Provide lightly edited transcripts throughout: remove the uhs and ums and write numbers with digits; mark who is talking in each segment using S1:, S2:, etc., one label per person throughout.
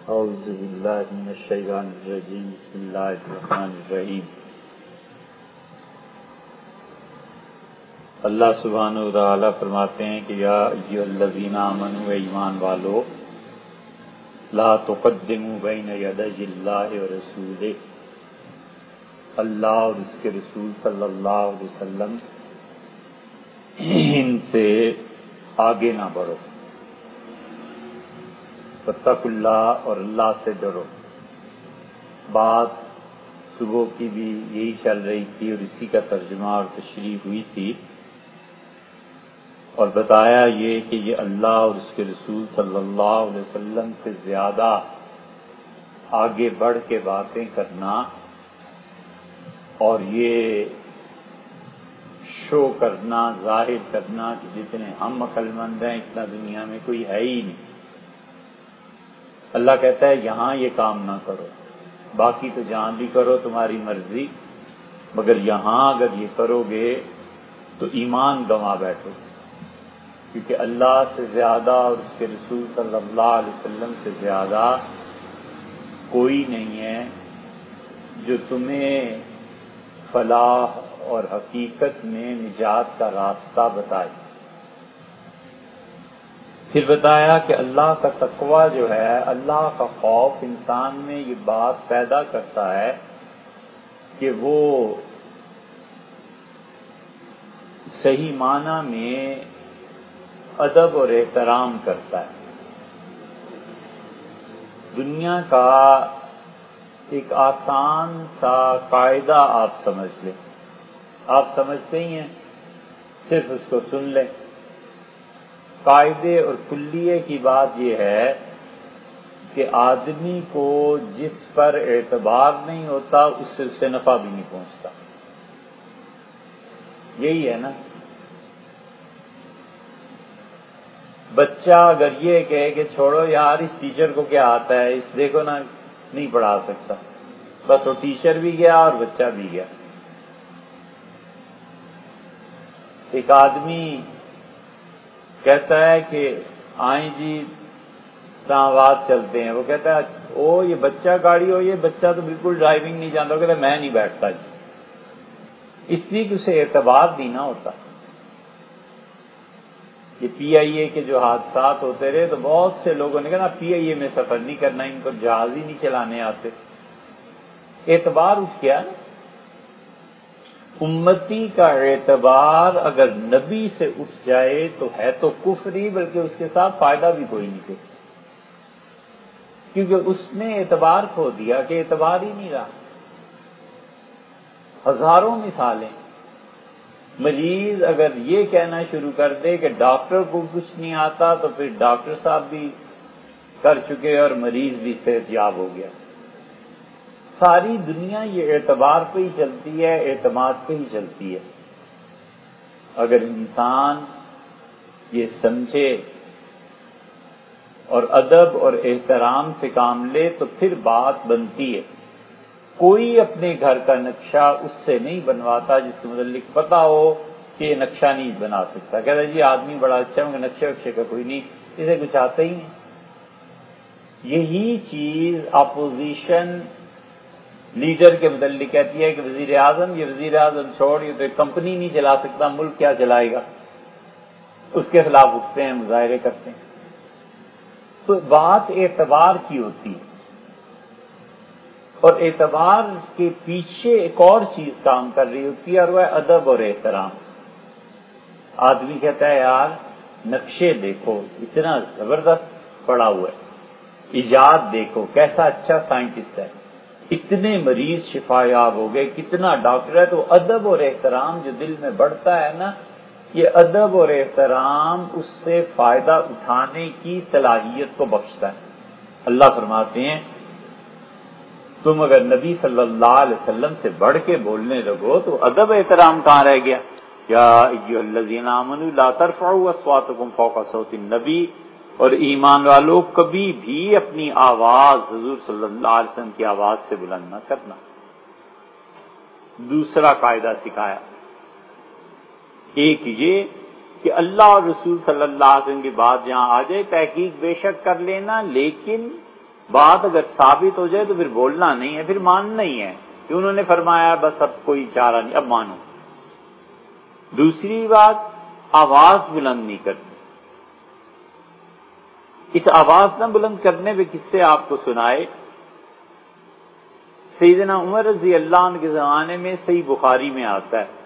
S1: اعوذ باللہ من الشیطان الرجیم بسم اللہ الرحمن الرحیم۔ اللہ سبحانہ و تعالیٰ فرماتے ہیں کہ یا ایھا الذین آمنوا، ایمان والو، لا تقدموا بین یدی اللہ ورسولہ، اللہ اور اس کے رسول صلی اللہ علیہ وسلم ان سے آگے نہ بڑھو، واتقوا اللہ، اور اللہ سے ڈرو۔ بات صبح کی بھی یہی چل رہی تھی اور اسی کا ترجمہ اور تشریح ہوئی تھی، اور بتایا یہ کہ یہ اللہ اور اس کے رسول صلی اللہ علیہ وسلم سے زیادہ آگے بڑھ کے باتیں کرنا اور یہ شو کرنا، ظاہر کرنا کہ جتنے ہم عقل مند ہیں اتنا دنیا میں کوئی ہے ہی نہیں۔ اللہ کہتا ہے یہاں یہ کام نہ کرو، باقی تو جہاں بھی کرو تمہاری مرضی، مگر یہاں اگر یہ کرو گے تو ایمان گنوا بیٹھو، کیونکہ اللہ سے زیادہ اور اس کے رسول صلی اللہ علیہ وسلم سے زیادہ کوئی نہیں ہے جو تمہیں فلاح اور حقیقت میں نجات کا راستہ بتائے۔ پھر بتایا کہ اللہ کا تقویٰ جو ہے، اللہ کا خوف انسان میں یہ بات پیدا کرتا ہے کہ وہ صحیح معنی میں ادب اور احترام کرتا ہے۔ دنیا کا ایک آسان سا قاعدہ آپ سمجھ لیں، آپ سمجھتے ہی ہیں، صرف اس کو سن لیں۔ قاعدے اور کلیے کی بات یہ ہے کہ آدمی کو جس پر اعتبار نہیں ہوتا اس سے اسے نفع بھی نہیں پہنچتا، یہی ہے نا۔ بچہ اگر یہ کہے کہ چھوڑو یار اس ٹیچر کو کیا آتا ہے، اس دیکھو نا نہیں پڑھا سکتا، بس وہ ٹیچر بھی گیا اور بچہ بھی گیا۔ ایک آدمی کہتا ہے کہ آئیں جی اسلام آباد چلتے ہیں، وہ کہتا ہے او یہ بچہ گاڑی ہو، یہ بچہ تو بالکل ڈرائیونگ نہیں جانتا، وہ کہتا ہے میں نہیں بیٹھتا جی، اس لیے کہ اسے اعتبار بھی نہ ہوتا۔ یہ پی آئی اے کے جو حادثات ہوتے رہے تو بہت سے لوگوں نے کہا نا پی آئی اے میں سفر نہیں کرنا، ان کو جہاز ہی نہیں چلانے آتے۔ اعتبار اٹھ گیا نا۔ امتی کا اعتبار اگر نبی سے اٹھ جائے تو ہے تو کفر ہی، بلکہ اس کے ساتھ فائدہ بھی کوئی نہیں، کیونکہ اس نے اعتبار کھو دیا کہ اعتبار ہی نہیں رہا۔ ہزاروں مثالیں۔ مریض اگر یہ کہنا شروع کر دے کہ ڈاکٹر کو کچھ نہیں آتا تو پھر ڈاکٹر صاحب بھی کر چکے اور مریض بھی صحت یاب ہو گیا۔ ساری دنیا یہ اعتبار پہ ہی چلتی ہے، اعتماد پہ ہی چلتی ہے۔ اگر انسان یہ سمجھے اور ادب اور احترام سے کام لے تو پھر بات بنتی ہے۔ کوئی اپنے گھر کا نقشہ اس سے نہیں بنواتا جس کے متعلق پتا ہو کہ یہ نقشہ نہیں بنا سکتا، کہتا ہے جی آدمی بڑا اچھا ہے، نقشے وقشے کا کوئی نہیں، اسے کچھ آتا ہی نہیں۔ یہی چیز اپوزیشن لیڈر کے متعلق کہتی ہے کہ وزیر اعظم، یہ وزیر اعظم چھوڑ، یہ تو ایک کمپنی نہیں چلا سکتا، ملک کیا چلائے گا، اس کے خلاف اٹھتے ہیں، مظاہرے کرتے ہیں۔ تو بات اعتبار کی ہوتی ہے، اور اعتبار کے پیچھے ایک اور چیز کام کر رہی ہوتی ہے اور وہ ہے ادب اور احترام۔ آدمی کہتا ہے یار نقشے دیکھو اتنا زبردست پڑا ہوا ہے، ایجاد دیکھو کیسا اچھا سائنٹسٹ ہے، اتنے مریض شفا یاب ہو گئے، کتنا ڈاکٹر ہے۔ تو ادب اور احترام جو دل میں بڑھتا ہے نا، یہ ادب اور احترام اس سے فائدہ اٹھانے کی صلاحیت کو بخشتا ہے۔ اللہ فرماتے ہیں تم اگر نبی صلی اللہ علیہ وسلم سے بڑھ کے بولنے لگو تو ادب احترام کہاں رہ گیا؟ یا ایھا الذین آمنوا لا ترفعوا اصواتکم فوق صوت النبی، اور ایمان والو کبھی بھی اپنی آواز حضور صلی اللہ علیہ وسلم کی آواز سے بلند نہ کرنا۔ دوسرا قاعدہ سکھایا، ایک یہ کہ اللہ اور رسول صلی اللہ علیہ وسلم کی بات جہاں آ جائے تحقیق بے شک کر لینا، لیکن بات اگر ثابت ہو جائے تو پھر بولنا نہیں ہے، پھر ماننا ہی ہے کہ انہوں نے فرمایا بس اب کوئی چارہ نہیں، اب مانو۔ دوسری بات، آواز بلند نہیں کرنی۔ اس آواز نہ بلند کرنے پہ کس سے آپ کو سنائے، سیدنا عمر رضی اللہ عنہ کے زمانے میں صحیح بخاری میں آتا ہے۔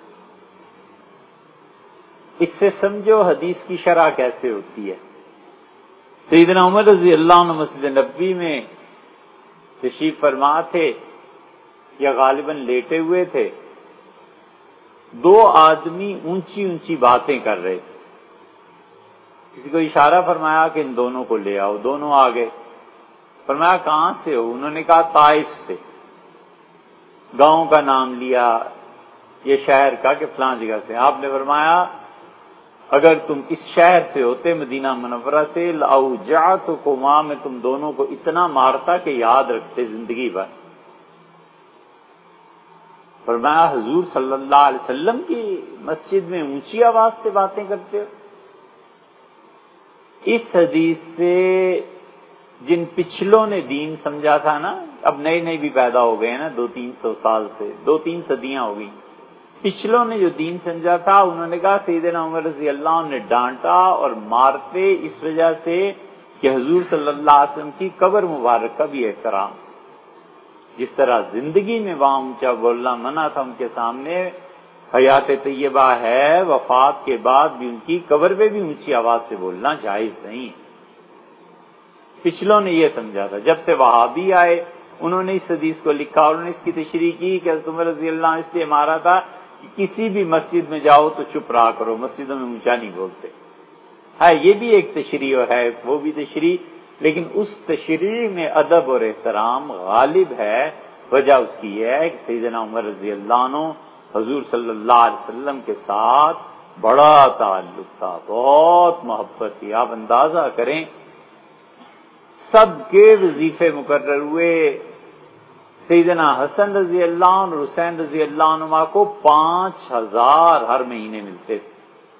S1: اس سے سمجھو حدیث کی شرح کیسے ہوتی ہے۔ سیدنا عمر رضی اللہ عنہ مسجد نبوی میں تشریف فرما تھے یا غالباً لیٹے ہوئے تھے، دو آدمی اونچی اونچی باتیں کر رہے تھے۔ کسی کو اشارہ فرمایا کہ ان دونوں کو لے آؤ، دونوں آ گئے۔ فرمایا کہاں سے ہو؟ انہوں نے کہا طائف سے۔ گاؤں کا نام لیا، یہ شہر کا کہ فلاں جگہ سے۔ آپ نے فرمایا اگر تم اس شہر سے ہوتے، مدینہ منورہ سے، لأوجعتکما، میں تم دونوں کو اتنا مارتا کہ یاد رکھتے زندگی بھر۔ فرمایا حضور صلی اللہ علیہ وسلم کی مسجد میں اونچی آواز سے باتیں کرتے ہو۔ اس حدیث سے جن پچھلوں نے دین سمجھا تھا نا، اب نئے نئے بھی پیدا ہو گئے نا، 200-300 سال سے 2-3 صدیاں ہو گئی، پچھلوں نے جو دین سمجھا تھا انہوں نے کہا سیدنا عمر رضی اللہ عنہ نے ڈانٹا اور مارتے اس وجہ سے کہ حضور صلی اللہ علیہ وسلم کی قبر مبارک کا بھی احترام، جس طرح زندگی میں وہاں اونچا بولنا منع تھا ان کے سامنے، حیات طیبہ ہے، وفات کے بعد بھی ان کی قبر پہ بھی اونچی آواز سے بولنا جائز نہیں۔ پچھلوں نے یہ سمجھا تھا۔ جب سے وہابی آئے انہوں نے اس حدیث کو لکھا اور انہوں نے اس کی تشریح کی کہ حضرت عمر رضی اللہ عنہ اس لیے مارا تھا کہ کسی بھی مسجد میں جاؤ تو چپ رہا کرو، مسجدوں میں اونچا نہیں بولتے۔ ہے یہ بھی ایک تشریح ہے، وہ بھی تشریح، لیکن اس تشریح میں ادب اور احترام غالب ہے۔ وجہ اس کی یہ ہے کہ سیدنا عمر رضی اللہ عنہ حضور صلی اللہ علیہ وسلم کے ساتھ بڑا تعلق تھا، بہت محبت تھی۔ آپ اندازہ کریں سب کے وظیفے مقرر ہوئے، سیدنا حسن رضی اللہ عنہ اور حسین رضی اللہ عنہ کو 5000 ہر مہینے ملتے تھے۔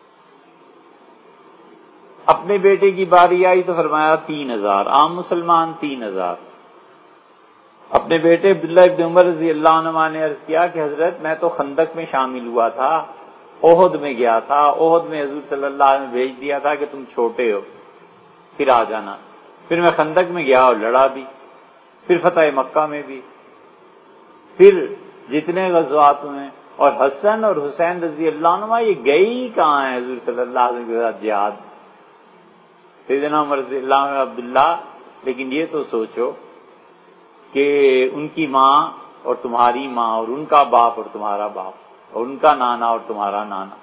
S1: اپنے بیٹے کی باری آئی تو فرمایا 3000، عام مسلمان 3000۔ اپنے بیٹے عبداللہ ابن عمر رضی اللہ عنہ نے عرض کیا کہ حضرت میں تو خندق میں شامل ہوا تھا، احد میں گیا تھا، احد میں حضور صلی اللہ علیہ وسلم نے بھیج دیا تھا کہ تم چھوٹے ہو پھر آ جانا، پھر میں خندق میں گیا اور لڑا بھی، پھر فتح مکہ میں بھی، پھر جتنے غزوات ہوئے، اور حسن اور حسین رضی اللہ عنہ یہ گئے ہی کہاں ہیں حضور صلی اللہ علیہ وسلم کے ساتھ جہاد۔ سیدنا عمر رضی اللہ عنہ عبداللہ، لیکن یہ تو سوچو کہ ان کی ماں اور تمہاری ماں اور ان کا باپ اور تمہارا باپ اور ان کا نانا اور تمہارا نانا،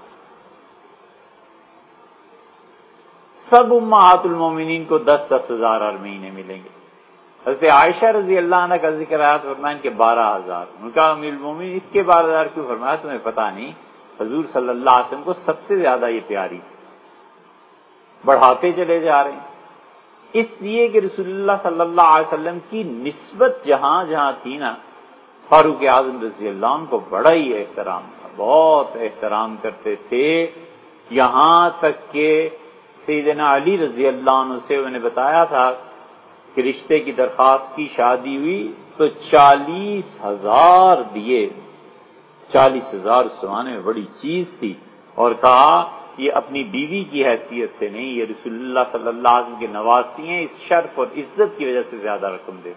S1: سب امہات المومنین کو 10-10 ہزار ہر مہینے ملیں گے۔ حضرت عائشہ رضی اللہ عنہ کا ذکر آیا تو فرمایا ان کے 12,000۔ ان کا امیر المومنین اس کے 12,000 کیوں فرمایا تمہیں پتہ نہیں، حضور صلی اللہ علیہ وسلم کو سب سے زیادہ یہ پیاری تھی، بڑھاتے چلے جا رہے ہیں، اس لیے کہ رسول اللہ صلی اللہ علیہ وسلم کی نسبت جہاں جہاں تھی نا، فاروق اعظم رضی اللہ عنہ کو بڑا ہی احترام تھا، بہت احترام کرتے تھے، یہاں تک کہ سیدنا علی رضی اللہ عنہ سے انہوں نے بتایا تھا کہ رشتے کی درخواست کی، شادی ہوئی تو 40,000 دیے، 40,000 اس زمانے میں بڑی چیز تھی، اور کہا یہ اپنی بیوی کی حیثیت سے نہیں، یہ رسول اللہ صلی اللہ علیہ وسلم کے نواسی ہیں، اس شرف اور عزت کی وجہ سے زیادہ رقم دے۔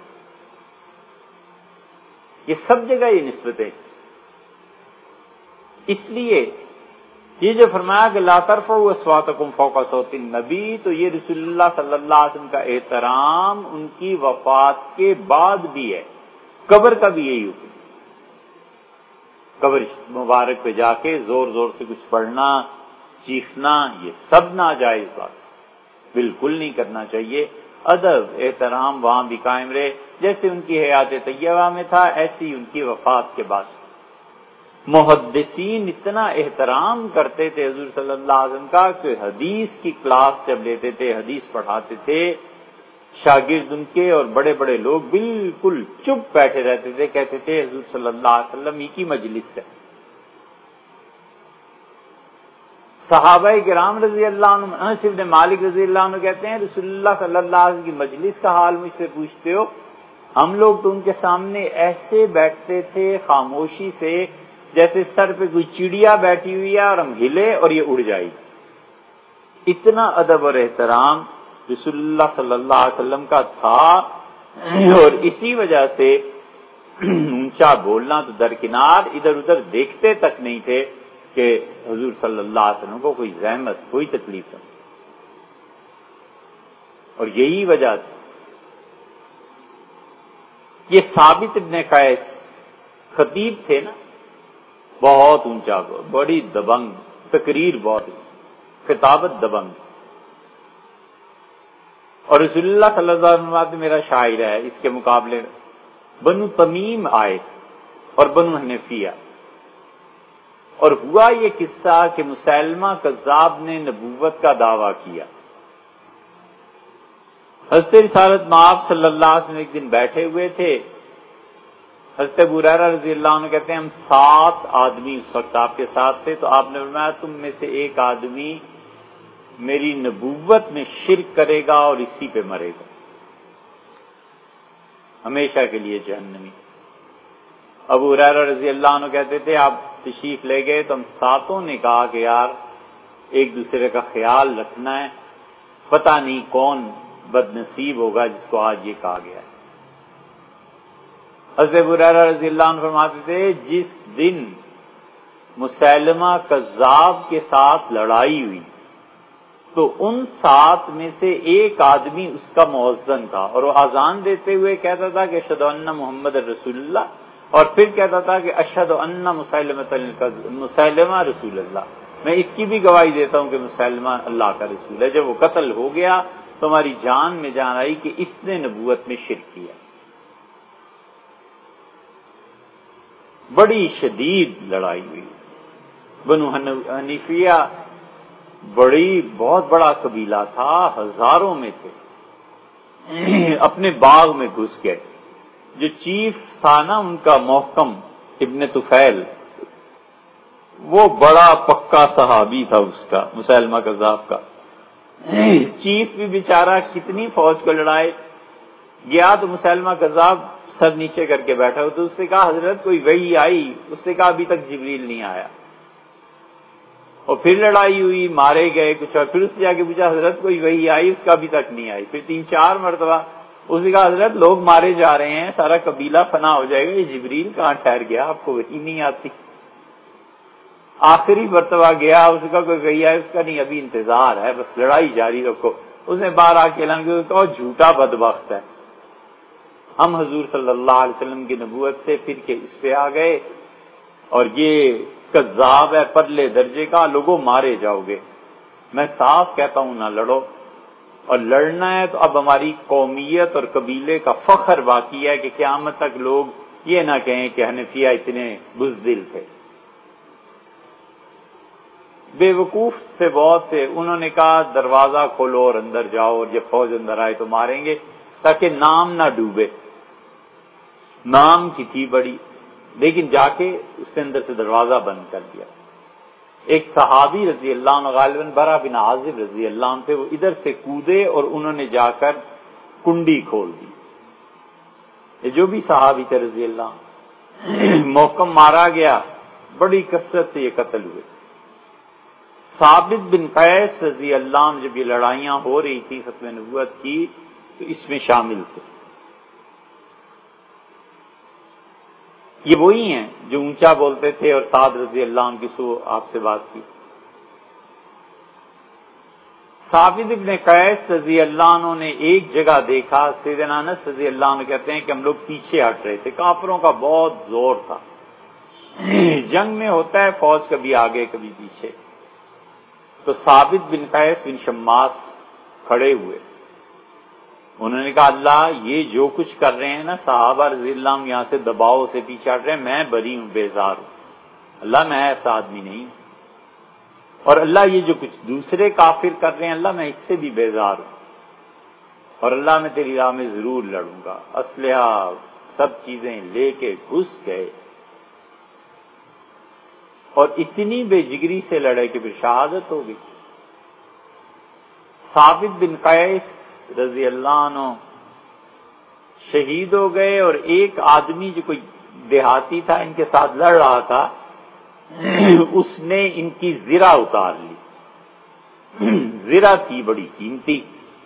S1: یہ سب جگہ یہ نسبتیں، اس لیے یہ جو فرمایا کہ لا ترفعوا اصواتکم فوق صوت النبی، تو یہ رسول اللہ صلی اللہ علیہ وسلم کا احترام ان کی وفات کے بعد بھی ہے، قبر کا بھی یہی حکم، قبر مبارک پہ جا کے زور زور سے کچھ پڑھنا، چیخنا، یہ سب ناجائز بات، بالکل نہیں کرنا چاہیے۔ ادب احترام وہاں بھی قائم رہے، جیسے ان کی حیات طیبہ میں تھا ایسی ان کی وفات کے بعد۔ محدثین اتنا احترام کرتے تھے حضور صلی اللہ علیہ وسلم کا کہ حدیث کی کلاس جب لیتے تھے، حدیث پڑھاتے تھے، شاگرد ان کے اور بڑے بڑے لوگ بالکل چپ بیٹھے رہتے تھے، کہتے تھے حضور صلی اللہ علیہ وسلم ہی کی مجلس ہے۔ صحابہ کرام رضی اللہ عنہ، انس بن مالک رضی اللہ عنہ کہتے ہیں رسول اللہ صلی اللہ علیہ وسلم کی مجلس کا حال مجھ سے پوچھتے ہو، ہم لوگ تو ان کے سامنے ایسے بیٹھتے تھے خاموشی سے جیسے سر پہ کوئی چڑیا بیٹھی ہوئی ہے اور ہم ہلے اور یہ اڑ جائے. اتنا ادب اور احترام رسول اللہ صلی اللہ علیہ وسلم کا تھا، اور اسی وجہ سے اونچا بولنا تو درکنار، ادھر ادھر دیکھتے تک نہیں تھے کہ حضور صلی اللہ علیہ وسلم کو کوئی زحمت کوئی تکلیف نہیں. اور یہی وجہ تھی. یہ ثابت ابن قیس خطیب تھے نا، بہت اونچا، بڑی دبنگ تقریر، بہت خطابت دبنگ. اور رسول اللہ صلی اللہ علیہ وسلم میرا شاعر ہے. اس کے مقابلے میں بنو تمیم آئے اور بنو حنفیہ، اور ہوا یہ قصہ کہ مسیلمہ کذاب نے نبوت کا دعویٰ کیا. حضرت رسالت مآب صلی اللہ علیہ وسلم ایک دن بیٹھے ہوئے تھے. حضرت ابو ہریرہ رضی اللہ عنہ کہتے ہیں ہم 7 آدمی اس وقت آپ کے ساتھ تھے، تو آپ نے فرمایا تم میں سے ایک آدمی میری نبوت میں شرک کرے گا اور اسی پہ مرے گا، ہمیشہ کے لیے جہنمی. ابو ہریرہ رضی اللہ عنہ کہتے تھے آپ تشریف لے گئے تو ہم 7 نے کہا کہ یار ایک دوسرے کا خیال رکھنا ہے، پتہ نہیں کون بد نصیب ہوگا جس کو آج یہ کہا گیا ہے. حضرت ابو ہریرہ رضی اللہ عنہ فرماتے تھے جس دن مسیلمہ کذاب کے ساتھ لڑائی ہوئی تو ان 7 میں سے ایک آدمی اس کا مؤذن تھا، اور وہ اذان دیتے ہوئے کہتا تھا کہ اشہد ان محمد رسول اللہ، اور پھر کہتا تھا کہ اشہد ان مسیلمہ رسول اللہ. میں اس کی بھی گواہی دیتا ہوں کہ مسیلمہ اللہ کا رسول ہے. جب وہ قتل ہو گیا تو ہماری جان میں جان آئی کہ اس نے نبوت میں شرک کیا. بڑی شدید لڑائی ہوئی. بنو حنیفیہ بہت بڑا قبیلہ تھا، ہزاروں میں تھے، اپنے باغ میں گھس گئے. جو چیف تھا نا ان کا محکم ابن طفیل، وہ بڑا پکا صحابی تھا اس کا، مسیلمہ کذاب کا. چیف بھی بیچارہ کتنی فوج کو لڑائے گیا تو مسیلمہ کذاب سر نیچے کر کے بیٹھا ہو. تو اس سے کہا حضرت کوئی وحی آئی؟ اس نے کہا ابھی تک جبریل نہیں آیا. اور پھر لڑائی ہوئی، مارے گئے کچھ، اور پھر اس سے جا کے پوچھا حضرت کوئی وحی آئی؟ اس کا ابھی تک نہیں آئی. پھر 3-4 مرتبہ اس نے کہا حضرت لوگ مارے جا رہے ہیں، سارا قبیلہ فنا ہو جائے گا، یہ جبریل کہاں ٹھہر گیا؟ آپ کو وحی نہیں آتی؟ آخری مرتبہ گیا، اس کا کوئی وحی آئے؟ اس کا نہیں، ابھی انتظار ہے، بس لڑائی جاری رکھو. اس نے باہر آ کے اعلان کیا تو جھوٹا بدبخت ہے. ہم حضور صلی اللہ علیہ وسلم کی نبوت سے پھر کے اس پہ آ گئے، اور یہ کذاب ہے پرلے درجے کا، لوگوں مارے جاؤ گے. میں صاف کہتا ہوں نہ لڑو، اور لڑنا ہے تو اب ہماری قومیت اور قبیلے کا فخر باقی ہے کہ قیامت تک لوگ یہ نہ کہیں کہ حنفیہ اتنے بزدل تھے. بے وقوف تھے بہت سے، انہوں نے کہا دروازہ کھولو اور اندر جاؤ، اور جب فوج اندر آئے تو ماریں گے تاکہ نام نہ ڈوبے. نام کی تھی بڑی، لیکن جا کے اس کے اندر سے دروازہ بند کر دیا. ایک صحابی رضی اللہ عنہ غالباً برا بن عازب رضی اللہ عنہ تھے، وہ ادھر سے کودے اور انہوں نے جا کر کنڈی کھول دی. یہ جو بھی صحابی تھے رضی اللہ عنہ، محکم مارا گیا، بڑی کثرت سے یہ قتل ہوئے. ثابت بن قیس رضی اللہ عنہ جب یہ لڑائیاں ہو رہی تھی ختم نبوت کی تو اس میں شامل تھے. یہ وہی ہیں جو اونچا بولتے تھے اور سعد رضی اللہ عنہ کی سو آپ سے بات کی. ثابت بن قیس رضی اللہ عنہ نے ایک جگہ دیکھا، سیدنا انس رضی اللہ عنہ کہتے ہیں کہ ہم لوگ پیچھے ہٹ رہے تھے، کافروں کا بہت زور تھا. جنگ میں ہوتا ہے فوج کبھی آگے کبھی پیچھے. تو ثابت بن قیس بن شماس کھڑے ہوئے، انہوں نے کہا اللہ یہ جو کچھ کر رہے ہیں نا صحابہ رضی اللہ عنہ یہاں سے دباؤ سے پیچھے ہٹ رہے ہیں، میں بری ہوں، بیزار ہوں. اللہ میں ایسا آدمی نہیں ہوں، اور اللہ یہ جو کچھ دوسرے کافر کر رہے ہیں اللہ میں اس سے بھی بیزار ہوں، اور اللہ میں تیری راہ میں ضرور لڑوں گا. اسلحہ سب چیزیں لے کے گھس گئے، اور اتنی بے جگری سے لڑے کہ پھر شہادت ہو گئی۔ ثابت بن قیس رضی اللہ عنہ شہید ہو گئے، اور ایک آدمی جو کوئی دیہاتی تھا ان کے ساتھ لڑ رہا تھا، اس نے ان کی زرہ اتار لی۔ زرہ تھی بڑی قیمتی،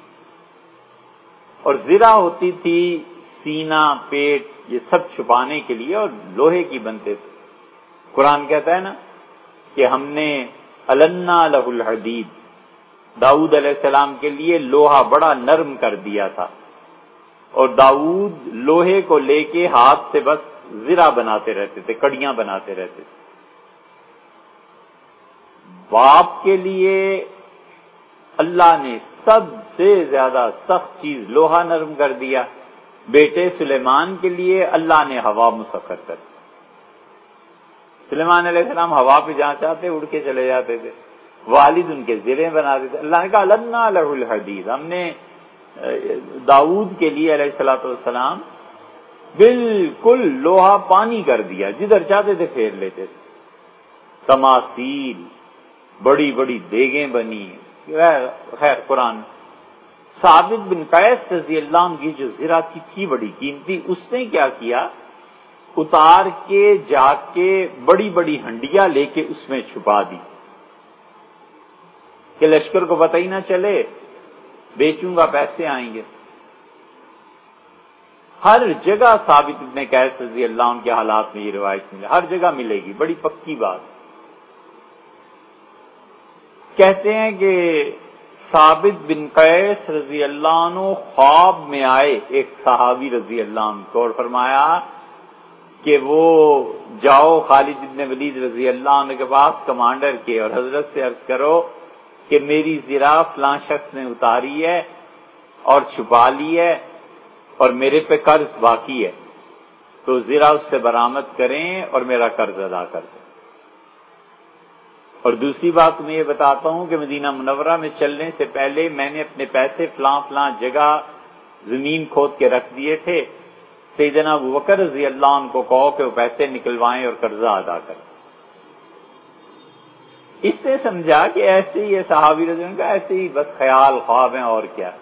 S1: اور زرہ ہوتی تھی سینہ، پیٹ، یہ سب چھپانے کے لیے، اور لوہے کی بنتے تھے۔ قرآن کہتا ہے نا کہ ہم نے النا لہ الحدید، داؤد علیہ السلام کے لیے لوہا بڑا نرم کر دیا تھا، اور داؤد لوہے کو لے کے ہاتھ سے بس زرہ بناتے رہتے تھے، کڑیاں بناتے رہتے تھے۔ باپ کے لیے اللہ نے سب سے زیادہ سخت چیز لوہا نرم کر دیا، بیٹے سلیمان کے لیے اللہ نے ہوا مسخر کر دی۔ سلیمان علیہ السلام ہوا پہ جہاں چاہتے اڑ کے چلے جاتے تھے، والد ان کے زرے بنا دیتے۔ اللہ نے کہا لنا لہ الحدید، ہم نے داؤد کے لیے علیہ الصلوۃ والسلام بالکل لوہا پانی کر دیا، جدھر چاہتے تھے پھیر لیتے تھے۔ تماثیل، بڑی بڑی دیگیں بنی، خیر قرآن۔ ثابت بن قیس رضی اللہ عنہ کی جو زرہ تھی بڑی قیمتی، اس نے کیا کیا، اتار کے جا کے بڑی بڑی ہنڈیاں لے کے اس میں چھپا دی کہ لشکر کو پتہ ہی نہ چلے، بیچوں گا پیسے آئیں گے۔ ہر جگہ ثابت بن قیس رضی اللہ عنہ کے حالات میں یہ روایت ملے، ہر جگہ ملے گی، بڑی پکی بات۔ کہتے ہیں کہ ثابت بن قیس رضی اللہ عنہ خواب میں آئے ایک صحابی رضی اللہ عنہ کو، اور فرمایا کہ وہ جاؤ خالد بن ولید رضی اللہ عنہ کے پاس کمانڈر کے، اور حضرت سے عرض کرو کہ میری زرہ فلاں شخص نے اتاری ہے اور چھپا لی ہے، اور میرے پہ قرض باقی ہے، تو زرہ اس سے برآمد کریں اور میرا قرض ادا کر دیں۔ اور دوسری بات تمہیں یہ بتاتا ہوں کہ مدینہ منورہ میں چلنے سے پہلے میں نے اپنے پیسے فلاں فلاں جگہ زمین کھود کے رکھ دیے تھے، سیدنا ابوبکر رضی اللہ عنہ کو کہو کہ وہ پیسے نکلوائیں اور قرضہ ادا کریں۔ اس نے سمجھا کہ ایسے ہی صحابی رضی اللہ عنہ کا ایسے ہی بس خیال خواب ہیں اور کیا۔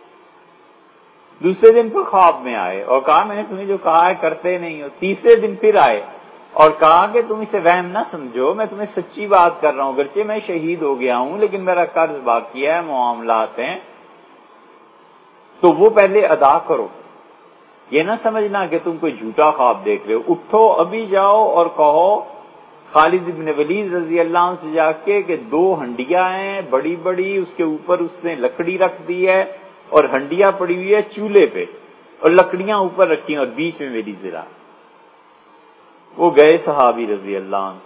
S1: دوسرے دن پھر خواب میں آئے اور کہا میں نے تمہیں جو کہا ہے کرتے نہیں ہو۔ تیسرے دن پھر آئے اور کہا کہ تم اسے وہم نہ سمجھو، میں تمہیں سچی بات کر رہا ہوں، اگرچہ میں شہید ہو گیا ہوں لیکن میرا قرض باقی ہے، معاملات ہیں، تو وہ پہلے ادا کرو۔ یہ نہ سمجھنا کہ تم کوئی جھوٹا خواب دیکھ رہے ہو، اٹھو ابھی جاؤ اور کہو خالد بن ولید رضی اللہ عنہ سے جا کے کہ 2 ہنڈیاں ہیں بڑی بڑی، اس کے اوپر اس نے لکڑی رکھ دی ہے اور ہنڈیاں پڑی ہوئی ہے چولہے پہ اور لکڑیاں اوپر رکھی ہیں اور بیچ میں میری زرہ۔ وہ گئے صحابی رضی اللہ عنہ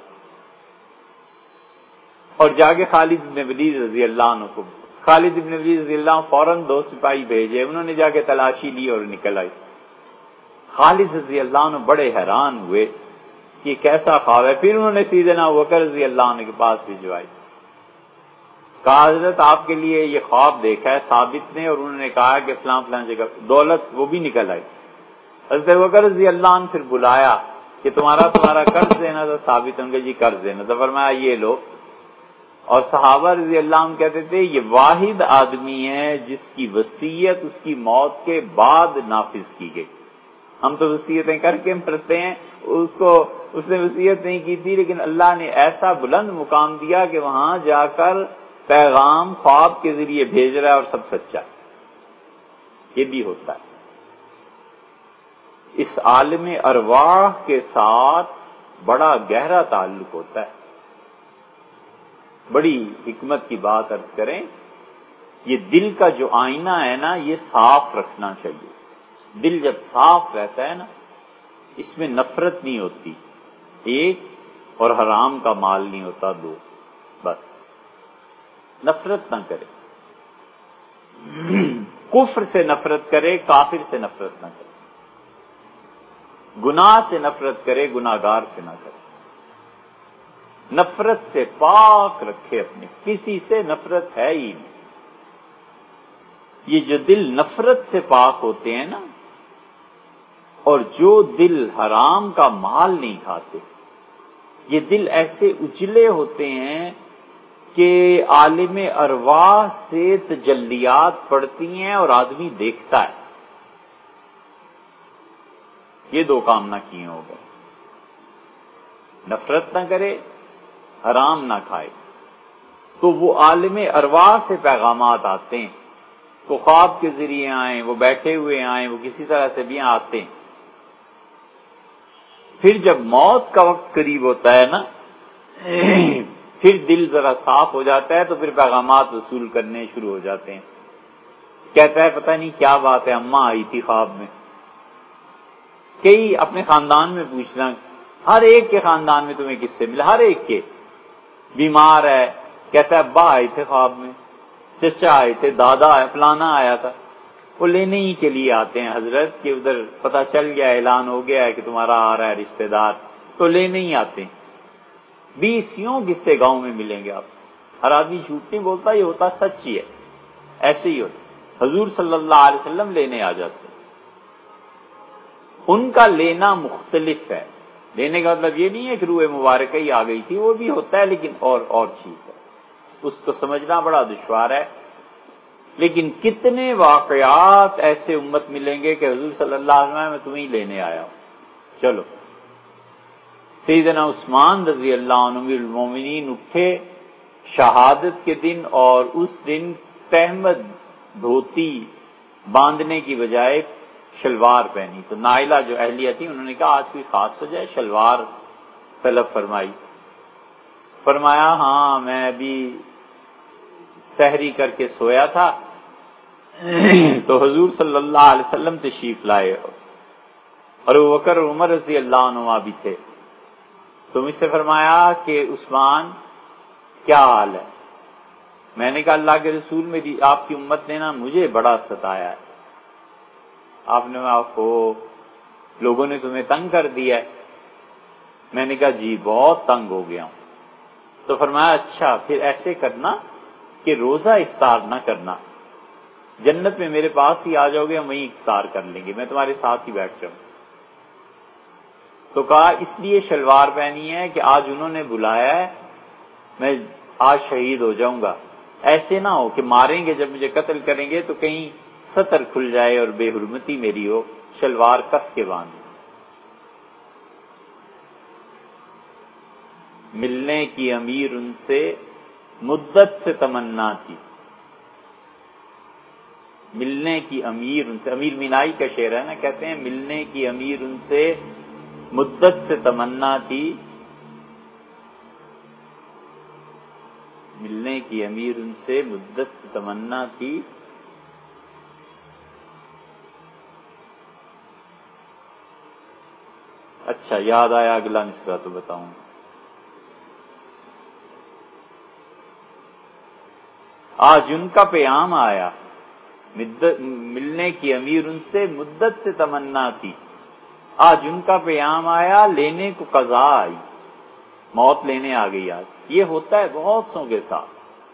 S1: اور جا کے خالد بن ولید رضی اللہ عنہ کو، خالد بن ولید رضی اللہ عنہ فوراً 2 سپاہی بھیجے، انہوں نے جا کے تلاشی لی اور نکل آئی۔ خالد رضی اللہ عنہ بڑے حیران ہوئے کہ کیسا خواب ہے، پھر انہوں نے سیدنا ابوبکر رضی اللہ عنہ کے پاس بھجوائی، کہا حضرت آپ کے لیے یہ خواب دیکھا ہے ثابت نے، اور انہوں نے کہا کہ فلاں فلاں جگہ دولت وہ بھی نکل آئی۔ حضرت ابوبکر رضی اللہ عنہ پھر بلایا کہ تمہارا قرض دینا تھا ثابت، ان کے جی قرض دینا تھا، فرمایا یہ لو۔ اور صحابہ رضی اللہ عنہ کہتے تھے یہ واحد آدمی ہے جس کی وصیت اس کی موت کے بعد نافذ کی گئی۔ ہم تو وصیتیں کر کے مرتے ہیں، اس نے وصیت نہیں کی تھی لیکن اللہ نے ایسا بلند مقام دیا کہ وہاں جا کر پیغام خواب کے ذریعے بھیج رہا ہے اور سب سچا ہے۔ یہ بھی ہوتا ہے۔ اس عالم ارواح کے ساتھ بڑا گہرا تعلق ہوتا ہے۔ بڑی حکمت کی بات عرض کریں، یہ دل کا جو آئینہ ہے نا یہ صاف رکھنا چاہیے۔ دل جب صاف رہتا ہے نا اس میں نفرت نہیں ہوتی، 1 اور حرام کا مال نہیں ہوتا، 2، بس نفرت نہ کرے، کفر سے نفرت کرے، کافر سے نفرت نہ کرے، گناہ سے نفرت کرے، گناہگار سے نہ کرے، نفرت سے پاک رکھے اپنے، کسی سے نفرت ہے ہی نہیں۔ یہ جو دل نفرت سے پاک ہوتے ہیں نا، اور جو دل حرام کا مال نہیں کھاتے، یہ دل ایسے اجلے ہوتے ہیں کہ عالم ارواح سے تجلیات پڑتی ہیں اور آدمی دیکھتا ہے. یہ دو کام نہ کیے ہو گئے، نفرت نہ کرے، حرام نہ کھائے، تو وہ عالم ارواح سے پیغامات آتے ہیں. وہ خواب کے ذریعے آئیں، وہ بیٹھے ہوئے آئیں، وہ کسی طرح سے بھی آتے ہیں. پھر جب موت کا وقت قریب ہوتا ہے نا، پھر دل ذرا صاف ہو جاتا ہے تو پھر پیغامات وصول کرنے شروع ہو جاتے ہیں. کہتا ہے پتہ نہیں کیا بات ہے، اماں آئی تھی خواب میں. کئی اپنے خاندان میں پوچھنا، ہر ایک کے خاندان میں تمہیں کس سے ملا، ہر ایک کے. بیمار ہے، کہتا ہے ابا آئے تھے خواب میں، چچا آئے تھے، دادا آیا، فلانا آیا تھا. وہ لینے ہی کے لیے آتے ہیں حضرت کہ ادھر پتہ چل گیا، اعلان ہو گیا ہے کہ تمہارا آ رہا ہے رشتہ دار، تو لینے ہی آتے ہیں. 20 یوں قصے گاؤں میں ملیں گے آپ. ہر آدمی جھوٹ نہیں بولتا، یہ ہوتا سچ ہی ہے، ایسے ہی ہوتا. حضور صلی اللہ علیہ وسلم لینے آ جاتے. ان کا لینا مختلف ہے. لینے کا مطلب یہ نہیں ہے کہ روح مبارکہ ہی آ گئی تھی، وہ بھی ہوتا ہے لیکن اور چیز ہے، اس کو سمجھنا بڑا دشوار ہے. لیکن کتنے واقعات ایسے امت ملیں گے کہ حضور صلی اللہ علیہ وسلم میں تمہیں لینے آیا ہوں. چلو. سیدنا عثمان رضی اللہ عنہ امیر المومنین اٹھے شہادت کے دن، اور اس دن تہمد دھوتی باندھنے کی بجائے شلوار پہنی. تو نائلہ جو اہلیہ تھی انہوں نے کہا آج کوئی خاص وجہ ہے، شلوار طلب فرمائی. فرمایا ہاں میں ابھی سحری کر کے سویا تھا تو حضور صلی اللہ علیہ وسلم تشریف لائے اور ابوبکر اور عمر رضی اللہ عنہما بھی تھے. تو مجھ سے فرمایا کہ عثمان کیا حال ہے؟ میں نے کہا اللہ کے رسول، میری آپ کی امت نے نا مجھے بڑا ستایا ہے. آپ نے کہا کو لوگوں نے تمہیں تنگ کر دیا ہے. میں نے کہا جی بہت تنگ ہو گیا ہوں. تو فرمایا اچھا پھر ایسے کرنا کہ روزہ افطار نہ کرنا، جنت میں میرے پاس ہی آ جاؤ گے، ہم وہیں افطار کر لیں گے، میں تمہارے ساتھ ہی بیٹھ جاؤں. تو کہا اس لیے شلوار پہنی ہے کہ آج انہوں نے بلایا ہے، میں آج شہید ہو جاؤں گا. ایسے نہ ہو کہ ماریں گے جب مجھے قتل کریں گے تو کہیں سطر کھل جائے اور بے حرمتی میری ہو. شلوار کس کے باندھ. ملنے کی امیر ان سے مدت سے تمنا تھی. ملنے کی امیر ان سے، امیر مینائی کا شعر ہے نا، کہتے ہیں ملنے کی امیر ان سے مدت سے تمنا تھی. ملنے کی امیر ان سے مدت سے تمنا تھی. اچھا یاد آیا، اگلا مصرع تو بتاؤں. آج ان کا پیام آیا، ملنے کی امیر ان سے مدت سے تمنا تھی. آج ان کا پیام آیا، لینے کو قضا آئی، موت لینے آ گئی. آج یہ ہوتا ہے بہت سو کے ساتھ.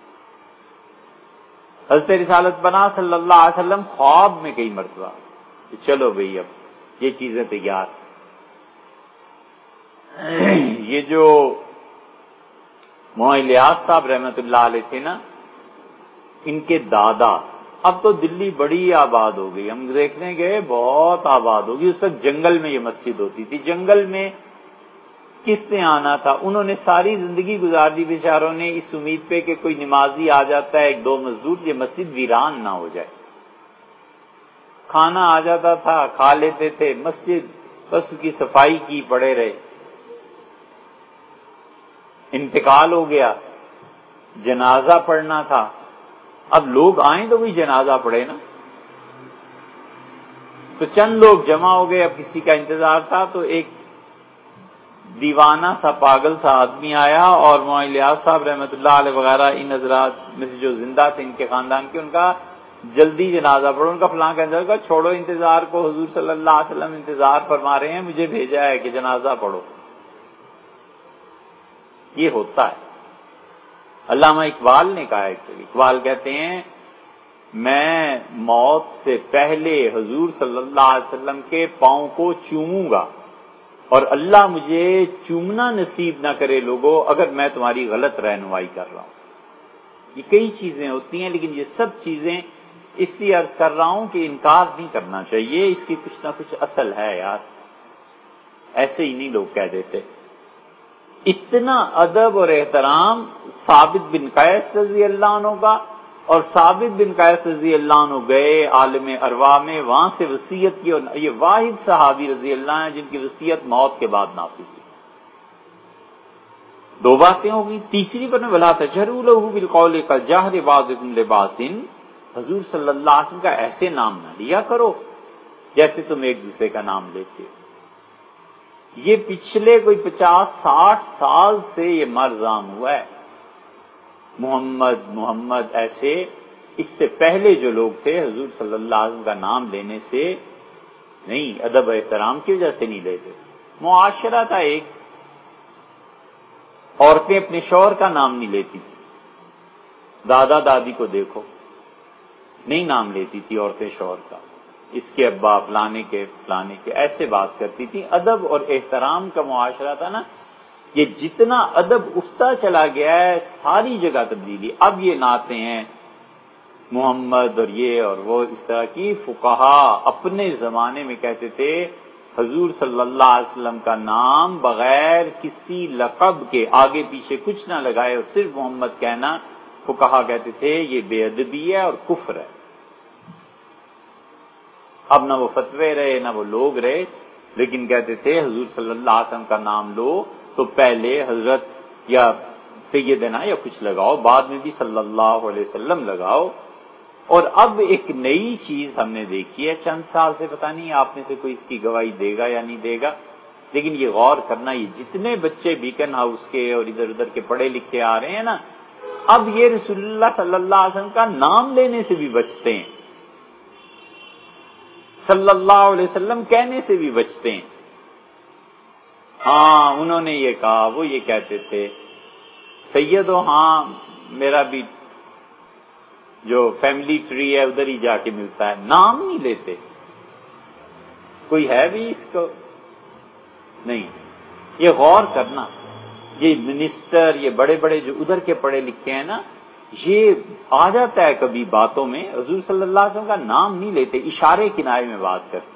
S1: حضرت رسالت بنا صلی اللہ علیہ وسلم خواب میں کئی مرتبہ کہ چلو بھئی اب یہ چیزیں تیار. یہ جو مولانا الیاس صاحب رحمت اللہ علیہ تھے نا، ان کے دادا، اب تو دلی بڑی آباد ہو گئی، ہم دیکھنے گئے بہت آباد ہو گئی. اس وقت جنگل میں یہ مسجد ہوتی تھی. جنگل میں کس نے آنا تھا؟ انہوں نے ساری زندگی گزار دی بیچاروں نے اس امید پہ کہ کوئی نمازی آ جاتا ہے، ایک دو مزدور، یہ مسجد ویران نہ ہو جائے. کھانا آ جاتا تھا، کھا لیتے تھے، مسجد بس اس کی صفائی کی پڑے رہے. انتقال ہو گیا، جنازہ پڑھنا تھا. اب لوگ آئیں تو کوئی جنازہ پڑھے نا. تو چند لوگ جمع ہو گئے. اب کسی کا انتظار تھا تو ایک دیوانہ سا پاگل سا آدمی آیا اور مولانا الیاس صاحب رحمۃ اللہ علیہ وغیرہ ان حضرات میں سے جو زندہ تھے ان کے خاندان کے، ان کا جلدی جنازہ پڑھو. ان کا فلاں کا انتظار، چھوڑو انتظار کو، حضور صلی اللہ علیہ وسلم انتظار فرما رہے ہیں، مجھے بھیجا ہے کہ جنازہ پڑھو. یہ ہوتا ہے. علامہ اقبال نے کہا ہے، اقبال کہتے ہیں میں موت سے پہلے حضور صلی اللہ علیہ وسلم کے پاؤں کو چوموں گا اور اللہ مجھے چومنا نصیب نہ کرے لوگوں اگر میں تمہاری غلط رہنمائی کر رہا ہوں۔ یہ کئی چیزیں ہوتی ہیں، لیکن یہ سب چیزیں اس لیے عرض کر رہا ہوں کہ انکار نہیں کرنا چاہیے، اس کی کچھ نہ کچھ اصل ہے یار، ایسے ہی نہیں لوگ کہہ دیتے۔ اتنا ادب اور احترام ثابت بن قیس رضی اللہ عنہ کا، اور ثابت بن قیس رضی اللہ عنہ گئے عالم ارواح میں، وہاں سے وصیت کی، اور یہ واحد صحابی رضی اللہ عنہ جن کی وصیت موت کے بعد نافذ ہوئی۔ دو باتیں ہو گئی۔ تیسری پر ولا تجهروا له بالقول كجهر بعضكم لبعض، حضور صلی اللہ علیہ وسلم کا ایسے نام نہ لیا کرو جیسے تم ایک دوسرے کا نام لیتے ہو۔ یہ پچھلے کوئی 50-60 سال سے یہ مرض عام ہوا ہے، محمد محمد ایسے۔ اس سے پہلے جو لوگ تھے حضور صلی اللہ علیہ وسلم کا نام لینے سے نہیں، ادب و احترام کی وجہ سے نہیں لیتے۔ معاشرہ تھا ایک، عورتیں اپنے شوہر کا نام نہیں لیتی تھی، دادا دادی کو دیکھو، نہیں نام لیتی تھی عورتیں شوہر کا، اس کے ابا فلانے کے فلانے کے، ایسے بات کرتی تھی۔ ادب اور احترام کا معاشرہ تھا نا، یہ جتنا ادب اٹھتا چلا گیا ہے ساری جگہ تبدیلی۔ اب یہ نعتیں ہیں محمد اور یہ اور وہ، اس طرح کی۔ فقہا اپنے زمانے میں کہتے تھے حضور صلی اللہ علیہ وسلم کا نام بغیر کسی لقب کے آگے پیچھے کچھ نہ لگائے اور صرف محمد کہنا، فقہا کہتے تھے یہ بے ادبی ہے اور کفر ہے۔ اب نہ وہ فتوے رہے نہ وہ لوگ رہے، لیکن کہتے تھے حضور صلی اللہ علیہ وسلم کا نام لو تو پہلے حضرت یا سیدنا یا کچھ لگاؤ، بعد میں بھی صلی اللہ علیہ وسلم لگاؤ۔ اور اب ایک نئی چیز ہم نے دیکھی ہے چند سال سے، پتہ نہیں آپ میں سے کوئی اس کی گواہی دے گا یا نہیں دے گا، لیکن یہ غور کرنا، یہ جتنے بچے بیکن ہاؤس کے اور ادھر ادھر کے پڑھے لکھے آ رہے ہیں نا، اب یہ رسول اللہ صلی اللہ علیہ وسلم کا نام لینے سے بھی بچتے ہیں، صلی اللہ علیہ وسلم کہنے سے بھی بچتے ہیں۔ ہاں انہوں نے یہ کہا، وہ یہ کہتے تھے، سیدو ہاں میرا بھی جو فیملی ٹری ہے ادھر ہی جا کے ملتا ہے، نام نہیں لیتے۔ کوئی ہے بھی اس کو نہیں۔ یہ غور کرنا، یہ منسٹر، یہ بڑے بڑے جو ادھر کے پڑھے لکھے ہیں نا، یہ آ جاتا ہے کبھی باتوں میں، حضور صلی اللہ علیہ وسلم کا نام نہیں لیتے، اشارے کنارے میں بات کرتے۔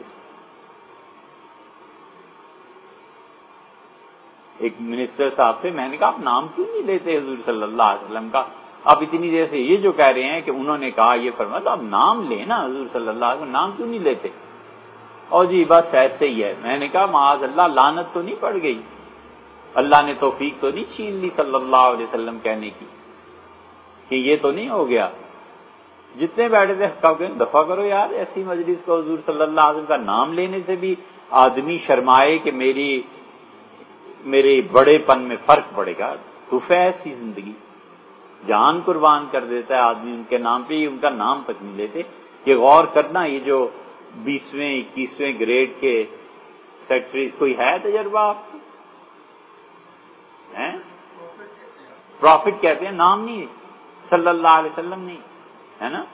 S1: ایک منسٹر صاحب سے میں نے کہا آپ نام کیوں نہیں لیتے حضور صلی اللہ علیہ وسلم کا، آپ اتنی دیر سے یہ جو کہہ رہے ہیں کہ انہوں نے کہا یہ فرمایا، تو آپ نام لینا حضور صلی اللہ علیہ وسلم، نام کیوں نہیں لیتے؟ اور جی بس ایسے ہی ہے۔ میں نے کہا معاذ اللہ، لعنت تو نہیں پڑ گئی، اللہ نے توفیق تو نہیں چھین لی صلی اللہ علیہ وسلم کہنے کی، کہ یہ تو نہیں ہو گیا؟ جتنے بیٹھے تھے دفع کرو یار ایسی مجلس کو، حضور صلی اللہ علیہ وسلم کا نام لینے سے بھی آدمی شرمائے کہ میرے بڑے پن میں فرق پڑے گا، تو ایسی زندگی جان قربان کر دیتا ہے آدمی ان کے نام پہ، ان کا نام تک نہیں لیتے۔ یہ غور کرنا، یہ جو 20ویں 21ویں گریڈ کے سیکٹریز، کوئی ہے تجربہ آپ کو؟ پروفٹ کہتے ہیں، نام نہیں صلی اللہ علیہ وسلم نہیں ہے نا،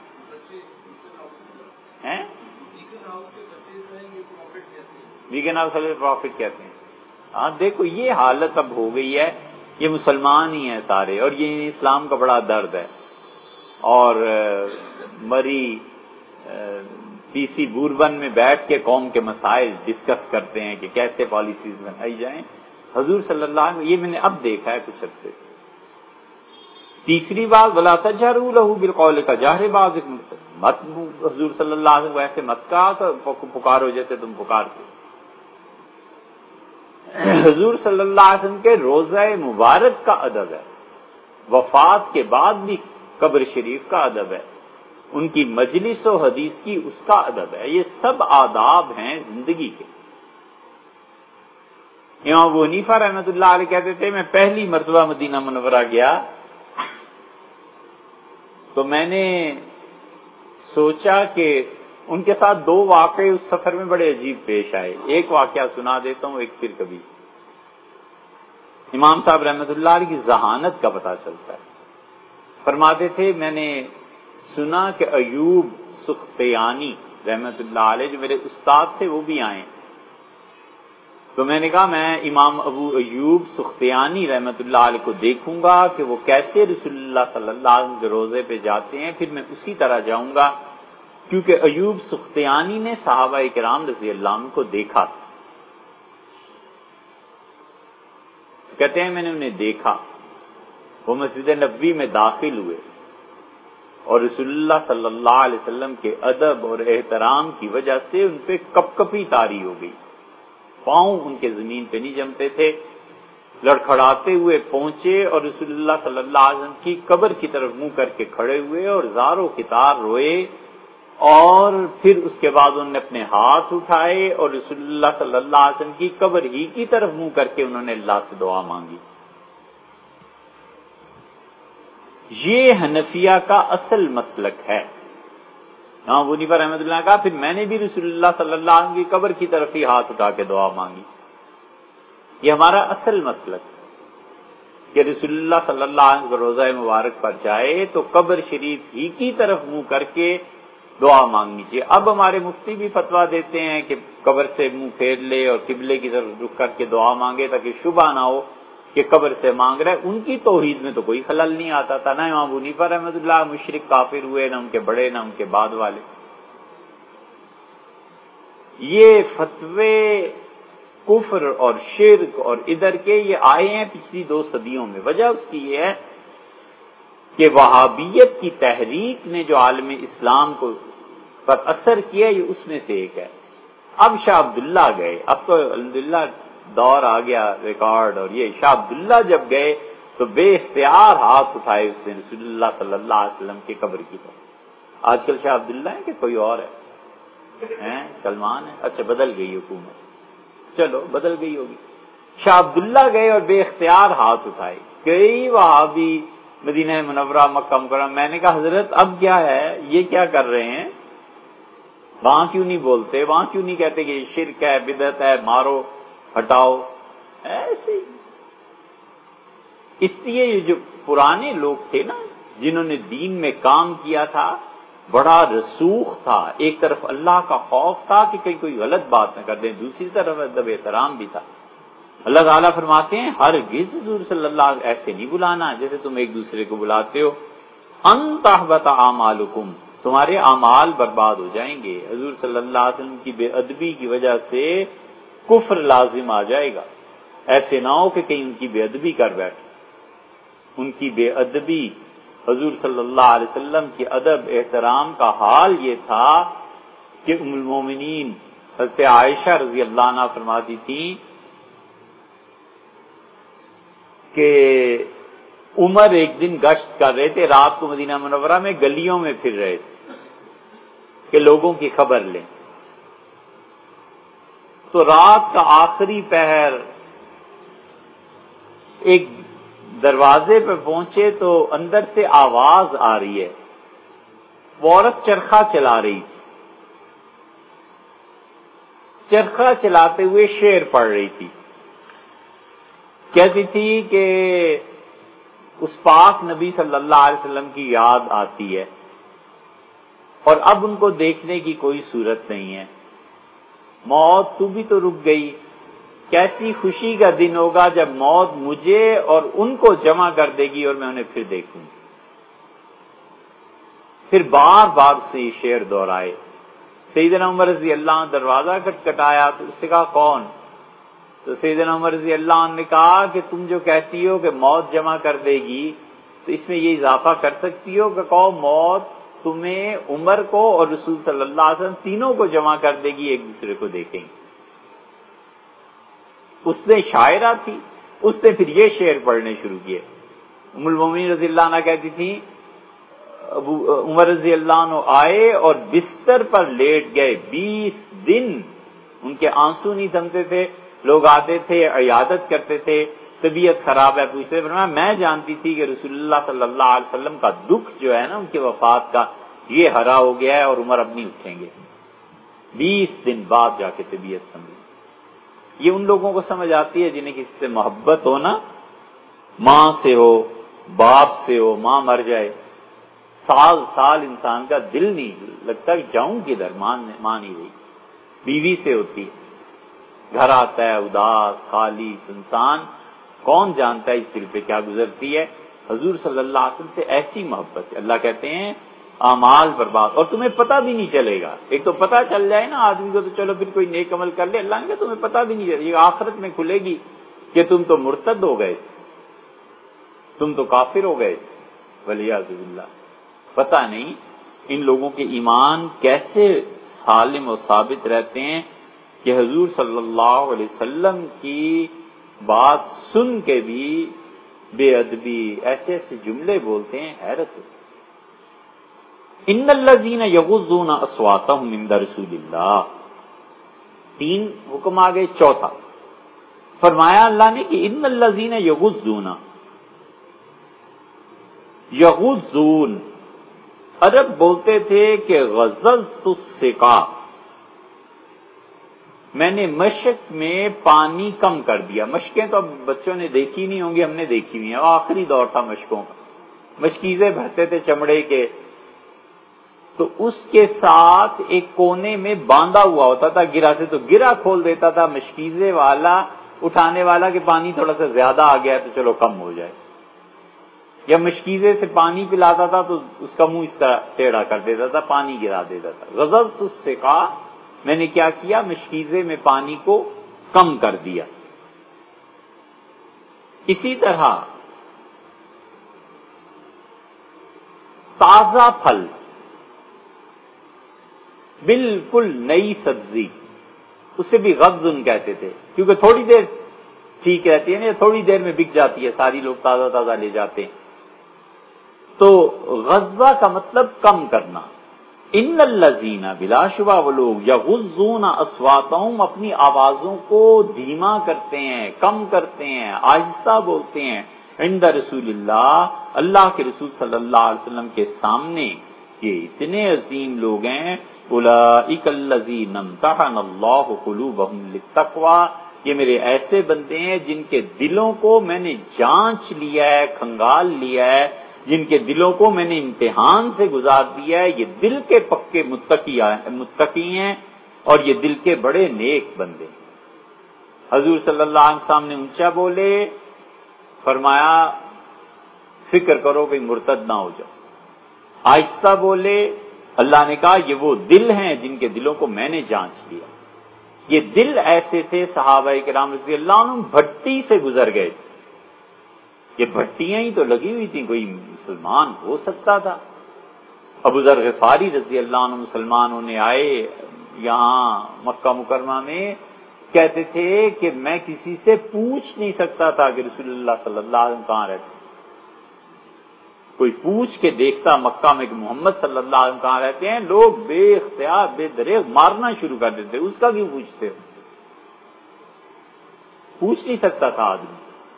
S1: ویگن ہاؤس والے پروفٹ کہتے ہیں۔ ہاں دیکھو یہ حالت اب ہو گئی ہے، یہ مسلمان ہی ہیں سارے، اور یہ اسلام کا بڑا درد ہے۔ اور مری پی سی بوربن میں بیٹھ کے قوم کے مسائل ڈسکس کرتے ہیں کہ کیسے پالیسیز بنائی جائیں۔ حضور صلی اللہ علیہ وسلم، یہ میں نے اب دیکھا ہے کچھ عرصے۔ تیسری بات، ولا تجهروا له بالقول كجهر بعضكم، مت حضور صلی اللہ علیہ وسلم ایسے مت کہا کہ پکارو جیسے تم پکارتے۔ حضور صلی اللہ علیہ وسلم کے روضہ مبارک کا ادب ہے، وفات کے بعد بھی قبر شریف کا ادب ہے، ان کی مجلس و حدیث کی اس کا ادب ہے، یہ سب آداب ہیں زندگی کے۔ امام ابو حنیفہ رحمۃ اللہ علیہ کہتے تھے میں پہلی مرتبہ مدینہ منورہ گیا تو میں نے سوچا کہ ان کے ساتھ دو واقعے اس سفر میں بڑے عجیب پیش آئے۔ ایک واقعہ سنا دیتا ہوں، ایک پھر کبھی۔ امام صاحب رحمۃ اللہ علیہ کی ذہانت کا پتہ چلتا ہے۔ فرماتے تھے میں نے سنا کہ ایوب سختیانی رحمۃ اللہ علیہ جو میرے استاد تھے وہ بھی آئے، تو میں نے کہا میں امام ابو ایوب سختیانی رحمت اللہ علیہ کو دیکھوں گا کہ وہ کیسے رسول اللہ صلی اللہ علیہ وسلم کے روزے پہ جاتے ہیں، پھر میں اسی طرح جاؤں گا، کیونکہ ایوب سختیانی نے صحابہ کرام رضی اللہ عنہ کو دیکھا تھا۔ کہتے ہیں میں نے انہیں دیکھا، وہ مسجد نبوی میں داخل ہوئے اور رسول اللہ صلی اللہ علیہ وسلم کے ادب اور احترام کی وجہ سے ان پہ کپ کپی طاری ہو گئی، پاؤں ان کے زمین پہ نہیں جمتے تھے، لڑکھڑاتے ہوئے پہنچے اور رسول اللہ صلی اللہ علیہ وسلم کی قبر کی طرف منہ کر کے کھڑے ہوئے اور زاروں کتار روئے، اور پھر اس کے بعد انہوں نے اپنے ہاتھ اٹھائے اور رسول اللہ صلی اللہ علیہ وسلم کی قبر ہی کی طرف منہ کر کے انہوں نے اللہ سے دعا مانگی۔ یہ حنفیہ کا اصل مسلک ہے۔ امام ابو حنیفہ رحمۃ اللہ نے کہا پھر میں نے بھی رسول اللہ صلی اللہ علیہ وسلم کی قبر کی طرف ہی ہاتھ اٹھا کے دعا مانگی۔ یہ ہمارا اصل مسلک کہ رسول اللہ صلی اللہ علیہ وسلم کا روضہ مبارک پر جائے تو قبر شریف ہی کی طرف منہ کر کے دعا مانگنی چاہیے۔ اب ہمارے مفتی بھی فتویٰ دیتے ہیں کہ قبر سے منہ پھیر لے اور قبلے کی طرف رخ کر کے دعا مانگے تاکہ شبہ نہ ہو کہ قبر سے مانگ رہے۔ ان کی توحید میں تو کوئی خلل نہیں آتا تھا، نہ امام ابو حنیفہ رحمۃ اللہ مشرک کافر ہوئے، نہ ان کے بڑے نہ ان کے بعد والے۔ یہ فتوے کفر اور شرک اور ادھر کے یہ آئے ہیں پچھلی 2 صدیوں میں۔ وجہ اس کی یہ ہے کہ وہابیت کی تحریک نے جو عالم اسلام کو پر اثر کیا، یہ اس میں سے ایک ہے۔ اب شاہ عبداللہ گئے، اب تو الحمدللہ دور آ گیا ریکارڈ، اور یہ شاہ عبداللہ جب گئے تو بے اختیار ہاتھ اٹھائے اس نے رسول اللہ صلی اللہ علیہ وسلم کی قبر کی طرف۔ آج کل شاہ عبداللہ ہے کہ کوئی اور ہے؟ سلمان ہے؟ اچھا بدل گئی حکومت، چلو بدل گئی ہوگی۔ شاہ عبداللہ گئے اور بے اختیار ہاتھ اٹھائے، کئی وہابی مدینہ منورہ مکہ مکرمہ۔ میں نے کہا حضرت اب کیا ہے، یہ کیا کر رہے ہیں؟ وہاں کیوں نہیں بولتے، وہاں کیوں نہیں کہتے کہ یہ شرک ہے، بدعت ہے، مارو ہٹاؤ؟ ایسے اس لیے یہ جو پرانے لوگ تھے نا جنہوں نے دین میں کام کیا تھا، بڑا رسوخ تھا، ایک طرف اللہ کا خوف تھا کہ کہیں کوئی غلط بات نہ کر دیں، دوسری طرف ادب احترام بھی تھا۔ اللہ تعالیٰ فرماتے ہیں ہرگز حضور صلی اللہ علیہ وسلم ایسے نہیں بلانا جیسے تم ایک دوسرے کو بلاتے ہو، ان تحبط اعمالکم، تمہارے اعمال برباد ہو جائیں گے۔ حضور صلی اللہ علیہ وسلم کی بے ادبی کی وجہ سے کفر لازم آ جائے گا، ایسے نہ ہو کہ کہیں ان کی بے ادبی کر بیٹھے۔ ان کی بے ادبی، حضور صلی اللہ علیہ وسلم کے ادب احترام کا حال یہ تھا کہ ام المومنین حضرت عائشہ رضی اللہ عنہا فرماتی تھی کہ عمر ایک دن گشت کر رہے تھے، رات کو مدینہ منورہ میں گلیوں میں پھر رہے تھے کہ لوگوں کی خبر لیں، تو رات کا آخری پہر ایک دروازے پہ پہنچے تو اندر سے آواز آ رہی ہے، وہ عورت چرخہ چلا رہی تھی، چرخہ چلاتے ہوئے شعر پڑھ رہی تھی، کہتی تھی کہ اس پاک نبی صلی اللہ علیہ وسلم کی یاد آتی ہے اور اب ان کو دیکھنے کی کوئی صورت نہیں ہے، موت تو بھی تو رک گئی، کیسی خوشی کا دن ہوگا جب موت مجھے اور ان کو جمع کر دے گی اور میں انہیں پھر دیکھوں گی۔ پھر بار بار سے یہ شعر دہرائے۔ سیدنا عمر رضی اللہ عنہ دروازہ کھٹکھٹایا تو اس سے کہا کون؟ تو سیدنا عمر رضی اللہ عنہ نے کہا کہ تم جو کہتی ہو کہ موت جمع کر دے گی تو اس میں یہ اضافہ کر سکتی ہو کہ کہو موت تمہیں، عمر کو اور رسول صلی اللہ علیہ وسلم تینوں کو جمع کر دے گی، ایک دوسرے کو دیکھیں گے۔ اس نے شاعرہ تھی، اس نے پھر یہ شعر پڑھنے شروع کیے۔ ام المومنین رضی اللہ عنہ کہتی تھی عمر رضی اللہ عنہ آئے اور بستر پر لیٹ گئے، 20 دن ان کے آنسو نہیں تھمتے تھے، لوگ آتے تھے عیادت کرتے تھے، طبیعت خراب ہے پوچھتے تھے، میں جانتی تھی کہ رسول اللہ صلی اللہ علیہ وسلم کا دکھ جو ہے نا ان کی وفات کا، یہ ہرا ہو گیا ہے اور عمر اب نہیں اٹھیں گے۔ 20 دن بعد جا کے طبیعت سنبھلی۔ یہ ان لوگوں کو سمجھ آتی ہے جنہیں کسی سے محبت ہو نا، ماں سے ہو، باپ سے ہو، ماں مر جائے، سال سال انسان کا دل نہیں لگتا کہ جاؤں کدھر، ماں نہیں رہی، بیوی سے ہوتی ہے، گھر آتا ہے اداس، خالی، سنسان، کون جانتا ہے اس دل پہ کیا گزرتی ہے؟ حضور صلی اللہ علیہ وسلم سے ایسی محبت ہے۔ اللہ کہتے ہیں اعمال برباد، اور تمہیں پتہ بھی نہیں چلے گا۔ ایک تو پتہ چل جائے نا آدمی کو تو چلو پھر کوئی نیک عمل کر لے، اللہ نے کہا تمہیں پتہ بھی نہیں چلے گا، آخرت میں کھلے گی کہ تم تو مرتد ہو گئے، تم تو کافر ہو گئے، ولیعذ باللہ۔ پتہ نہیں ان لوگوں کے ایمان کیسے سالم و ثابت رہتے ہیں کہ حضور صلی اللہ علیہ وسلم کی بات سن کے بھی بے ادبی ایسے ایسے جملے بولتے ہیں، حیرت ہے۔ ان الذین یغضون اصواتهم عند رسول اللہ، 3 حکم آ گئے، چوتھا فرمایا اللہ نے کہ ان الذین یغضون، عرب بولتے تھے کہ غضضت السقا، میں نے مشق میں پانی کم کر دیا۔ مشقیں تو اب بچوں نے دیکھی نہیں ہوں گی، ہم نے دیکھی ہوئی ہیں، آخری دور تھا مشقوں کا، مشکیزیں بھرتے تھے چمڑے کے، تو اس کے ساتھ ایک کونے میں باندھا ہوا ہوتا تھا گرا سے، تو گرا کھول دیتا تھا مشکیزے والا اٹھانے والا کہ پانی تھوڑا سا زیادہ آ گیا تو چلو کم ہو جائے، یا مشکیزے سے پانی پلاتا تھا تو اس کا منہ اس طرح ٹیڑھا کر دیتا تھا، پانی گرا دیتا تھا۔ غضضت السقا، میں نے کیا کیا؟ مشکیزے میں پانی کو کم کر دیا۔ اسی طرح تازہ پھل، بالکل نئی سبزی، اسے بھی غضن کہتے تھے، کیونکہ تھوڑی دیر ٹھیک رہتی ہے نا، تھوڑی دیر میں بک جاتی ہے، ساری لوگ تازہ تازہ لے جاتے ہیں۔ تو غضہ کا مطلب کم کرنا۔ ان الذین، بلا شبہ وہ لوگ، یغضون اصواتهم، اپنی آوازوں کو دھیما کرتے ہیں، کم کرتے ہیں، آہستہ بولتے ہیں، عند رسول اللہ، اللہ کے رسول صلی اللہ علیہ وسلم کے سامنے، یہ اتنے عظیم لوگ ہیں۔ اولئک الذین امتحن اللہ قلوبهم للتقوی، یہ میرے ایسے بندے ہیں جن کے دلوں کو میں نے جانچ لیا ہے، کھنگال لیا ہے، جن کے دلوں کو میں نے امتحان سے گزار دیا ہے، یہ دل کے پکے متقی ہیں اور یہ دل کے بڑے نیک بندے ہیں۔ حضور صلی اللہ علیہ وسلم نے اونچا بولے، فرمایا فکر کرو کہ مرتد نہ ہو جاؤ۔ آہستہ بولے، اللہ نے کہا یہ وہ دل ہیں جن کے دلوں کو میں نے جانچ لیا۔ یہ دل ایسے تھے، صحابہ کرام رضی اللہ عنہم بھٹی سے گزر گئے، یہ بھٹیاں ہی تو لگی ہوئی تھیں، کوئی مسلمان ہو سکتا تھا؟ ابو ذر غفاری رضی اللہ عنہ مسلمان ہونے آئے یہاں مکہ مکرمہ میں، کہتے تھے کہ میں کسی سے پوچھ نہیں سکتا تھا کہ رسول اللہ صلی اللہ علیہ وسلم کہاں رہتے، کوئی پوچھ کے دیکھتا مکہ میں کہ محمد صلی اللہ علیہ وسلم کہاں رہتے ہیں، لوگ بے اختیار بے دریغ مارنا شروع کر دیتے، اس کا کیوں پوچھتے ہو؟ پوچھ نہیں سکتا تھا آدمی۔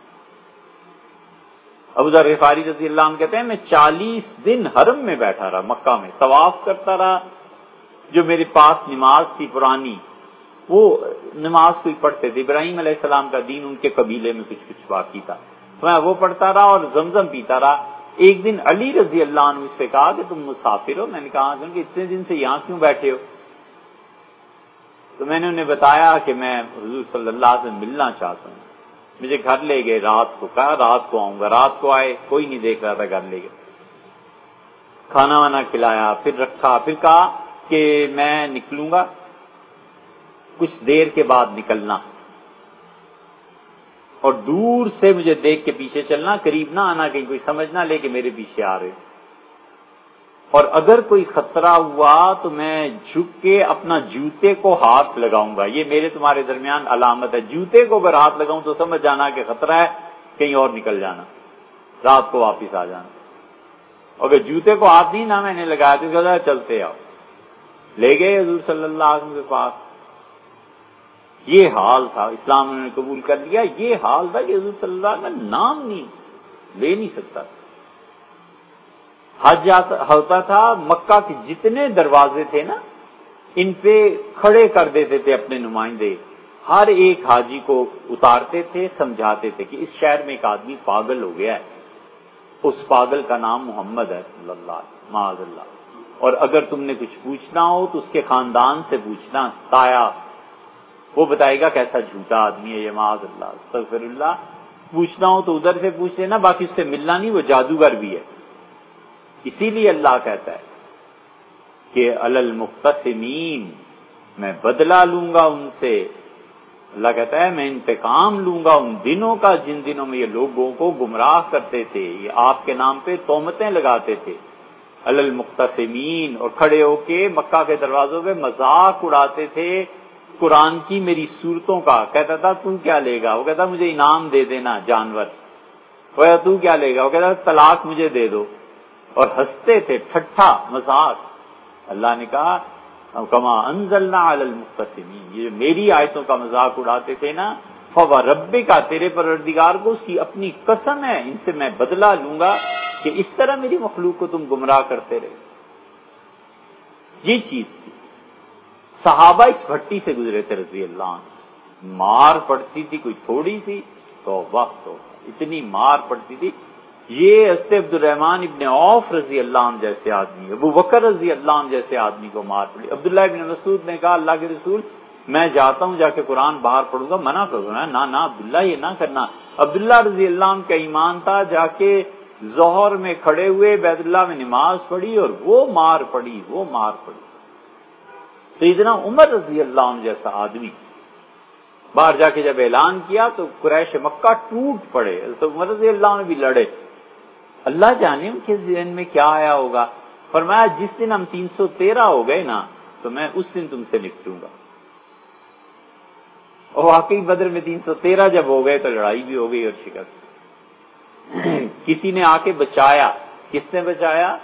S1: ابو ذر غفاری رضی اللہ عنہ کہتے ہیں میں 40 دن حرم میں بیٹھا رہا، مکہ میں طواف کرتا رہا، جو میرے پاس نماز تھی پرانی، وہ نماز کوئی پڑھتے تھے، ابراہیم علیہ السلام کا دین ان کے قبیلے میں کچھ کچھ باقی تھا، میں وہ پڑھتا رہا اور زمزم پیتا رہا۔ ایک دن علی رضی اللہ عنہ مجھ سے کہا کہ تم مسافر ہو، میں نے کہا کہ اتنے دن سے یہاں کیوں بیٹھے ہو؟ تو میں نے انہیں بتایا کہ میں حضور صلی اللہ علیہ وسلم ملنا چاہتا ہوں، مجھے گھر لے گئے، رات کو کہا رات کو آؤں گا، رات کو آئے، کوئی نہیں دیکھ رہا تھا، گھر لے گئے، کھانا وانا کھلایا، پھر رکھا، پھر کہا کہ میں نکلوں گا، کچھ دیر کے بعد نکلنا اور دور سے مجھے دیکھ کے پیچھے چلنا، قریب نہ آنا، کہیں کوئی سمجھ نہ لے کہ میرے پیچھے آ رہے، اور اگر کوئی خطرہ ہوا تو میں جھک کے اپنا جوتے کو ہاتھ لگاؤں گا، یہ میرے تمہارے درمیان علامت ہے، جوتے کو اگر ہاتھ لگاؤں تو سمجھ جانا کہ خطرہ ہے، کہیں اور نکل جانا، رات کو واپس آ جانا۔ اگر جوتے کو ہاتھ نہیں نہ میں نے لگایا تو کہا چلتے آؤ، لے گئے حضور صلی اللہ علیہ وسلم کے پاس۔ یہ حال تھا، اسلام انہوں نے قبول کر لیا، یہ حال تھا کہ حضور صلی اللہ علیہ وسلم کا نام نہیں لے نہیں سکتا تھا۔ حج ہوتا تھا، مکہ کے جتنے دروازے تھے نا ان پہ کھڑے کر دیتے تھے اپنے نمائندے، ہر ایک حاجی کو اتارتے تھے، سمجھاتے تھے کہ اس شہر میں ایک آدمی پاگل ہو گیا ہے، اس پاگل کا نام محمد ہے صلی اللہ علیہ وسلم، معاذ اللہ، اور اگر تم نے کچھ پوچھنا ہو تو اس کے خاندان سے پوچھنا، تایا وہ بتائے گا کیسا جھوٹا آدمی ہے یہ، معاذ اللہ، استغفر اللہ۔ پوچھنا ہو تو ادھر سے پوچھ لینا، باقی اس سے ملنا نہیں، وہ جادوگر بھی ہے۔ اسی لیے اللہ کہتا ہے کہ علی المقتسمین، میں بدلہ لوں گا ان سے۔ اللہ کہتا ہے میں انتقام لوں گا ان دنوں کا جن دنوں میں یہ لوگوں کو گمراہ کرتے تھے، یہ آپ کے نام پہ تہمتیں لگاتے تھے۔ علی المقتسمین، اور کھڑے ہو کے مکہ کے دروازوں پہ مذاق اڑاتے تھے قرآن کی میری صورتوں کا۔ کہتا تھا تو کیا لے گا؟ وہ کہتا مجھے انعام دے دینا جانور۔ وہ کہتا تو کیا لے گا؟ وہ کہتا طلاق مجھے دے دو، اور ہنستے تھے، ٹھٹھا مذاق۔ اللہ نے کہا کما انزلنا علی المقتسمین، یہ میری آیتوں کا مذاق اڑاتے تھے نا، فوربک، تیرے پروردگار کو اس کی اپنی قسم ہے ان سے میں بدلہ لوں گا کہ اس طرح میری مخلوق کو تم گمراہ کرتے رہے۔ یہ چیز تھی۔ صحابہ اس بھٹی سے گزرے تھے رضی اللہ عنہ، مار پڑتی تھی کوئی تھوڑی سی، تو وقت اتنی مار پڑتی تھی۔ یہ حضرت عبد الرحمن ابن عوف رضی اللہ عنہ جیسے آدمی، ابو بکر رضی اللہ عنہ جیسے آدمی کو مار پڑی۔ عبداللہ ابن مسعود نے کہا اللہ کے رسول میں جاتا ہوں، جا کے قرآن باہر پڑھوں گا، منع کروں گا، نہ عبداللہ یہ نہ کرنا۔ عبداللہ رضی اللہ عنہ کا ایمان تھا، جا کے ظہر میں کھڑے ہوئے بیت اللہ میں نماز پڑھی اور وہ مار پڑی۔ سیدنا عمر رضی اللہ عنہ جیسا آدمی باہر جا کے جب اعلان کیا تو قریش مکہ ٹوٹ پڑے، تو عمر رضی اللہ عنہ بھی لڑے۔ اللہ جانے ان کے ذہن میں کیا آیا ہوگا، فرمایا جس دن ہم 313 ہو گئے نا تو میں اس دن تم سے نپٹوں گا۔ اور واقعی بدر میں 313 جب ہو گئے تو لڑائی بھی ہو گئی اور شکست۔ کسی نے آ کے بچایا، کس نے بچایا؟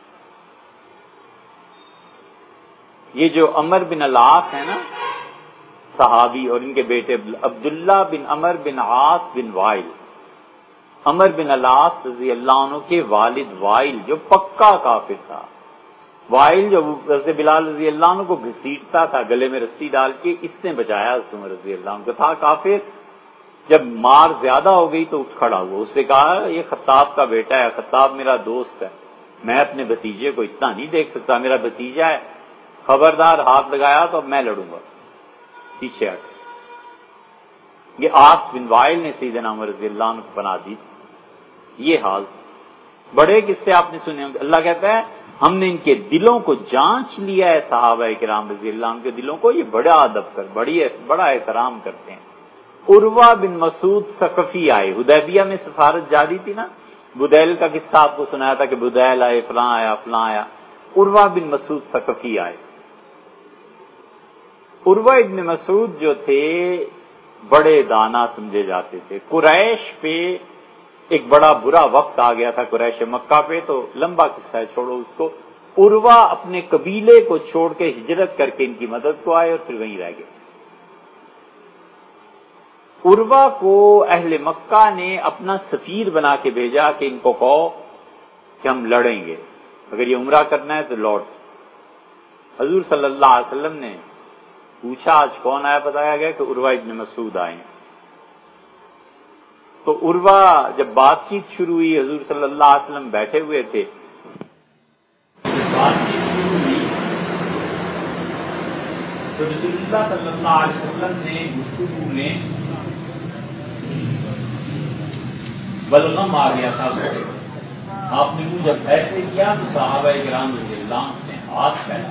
S1: یہ جو عمر بن العاص ہے نا صحابی، اور ان کے بیٹے عبداللہ بن عمر بن عاص بن وائل۔ عمر بن العاص رضی اللہ عنہ کے والد وائل جو پکا کافر تھا، وائل جو حضرت بلال رضی اللہ عنہ کو گھسیٹتا تھا گلے میں رسی ڈال کے، اس نے بچایا حضرت عمر رضی اللہ عنہ کو، تھا کافر۔ جب مار زیادہ ہو گئی تو اٹھ کھڑا ہوا، اس سے کہا یہ خطاب کا بیٹا ہے، خطاب میرا دوست ہے، میں اپنے بھتیجے کو اتنا نہیں دیکھ سکتا، میرا بھتیجا ہے، خبردار ہاتھ لگایا تو اب میں لڑوں گا، پیچھے ہٹ۔ یہ عاص بن وائل نے سیدنا عمر رضی اللہ عنہ کو پناہ دی۔ یہ حال بڑے قصے آپ نے سنے ہوں گے۔ اللہ کہتا ہے ہم نے ان کے دلوں کو جانچ لیا ہے، صحابہ کرام رضی اللہ عنہ کے دلوں کو، یہ بڑا ادب بڑا احترام کرتے ہیں۔ عروہ بن مسعود ثقفی آئے، حدیبیہ میں سفارت جاری تھی نا، بدیل کا قصہ آپ کو سنایا تھا کہ بدیل آئے، فلاں آیا، فلاں آیا۔ عروہ بن مسعود ثقفی آئے۔ عروہ ابن مسعود جو تھے بڑے دانا سمجھے جاتے تھے۔ قریش پہ ایک بڑا برا وقت آ گیا تھا، قریش مکہ پہ، تو لمبا قصہ ہے، چھوڑو اس کو۔ عروہ اپنے قبیلے کو چھوڑ کے ہجرت کر کے ان کی مدد کو آئے اور پھر وہیں رہ گئے۔ عروہ کو اہل مکہ نے اپنا سفیر بنا کے بھیجا کہ ان کو کہو کہ ہم لڑیں گے، اگر یہ عمرہ کرنا ہے تو لوٹ۔ حضور صلی اللہ علیہ وسلم نے پوچھا آج کون آیا، بتایا گیا کہ عروہ ابن مسعود آئے ہیں۔ تو عروہ جب بات چیت شروع ہوئی، حضور صلی اللہ علیہ وسلم بیٹھے ہوئے تھے، بات چیت شروع ہوئی تو رسول اللہ صلی اللہ علیہ وسلم نے گفتگو میں بلغم آ گیا تھا، آپ نے منہ جب ایسے کیا تو صحابہ کرام رضی اللہ عنہ نے ہاتھ پھیلا،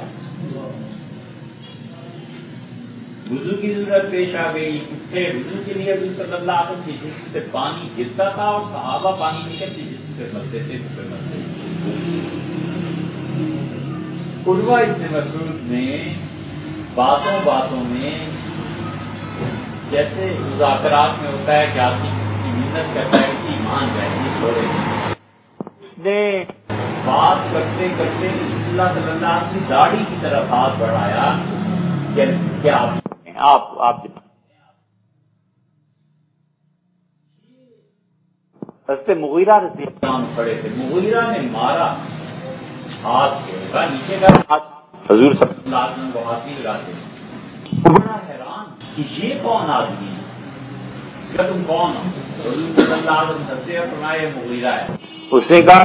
S1: وضو کی ضرورت پیش آ گئی، اٹھے وضو کے لیے حضور صلی اللہ علیہ وسلم کی جسم سے پانی گرتا تھا اور صحابہ پانی نکل کے جسم پہ مرتے تھے، عروہ ابن مسعود نے باتوں باتوں میں، جیسے مذاکرات میں ہوتا ہے کہ آدمی کی محنت کرتا ہے کہ ایمان جائے چھوڑے، اس نے بات کرتے کرتے رسول اللہ صلی اللہ علیہ وسلم کی داڑھی کی طرف ہاتھ بڑھایا کہ کیا آپ حضرت مغیرہ رضی اللہ عنہ کھڑے تھے، مغیرہ نے مارا ہاتھ کے نیچے کا ہاتھ، حضور صلی اللہ علیہ وسلم کو ہاتھ نہیں لگاتے، بڑا حیران کہ یہ کون آدمی ہے، اس کا تم کون ہو؟ حضور صلی اللہ علیہ وسلم ہنسے اور فرمایا یہ مغیرہ ہے۔ اسے کہا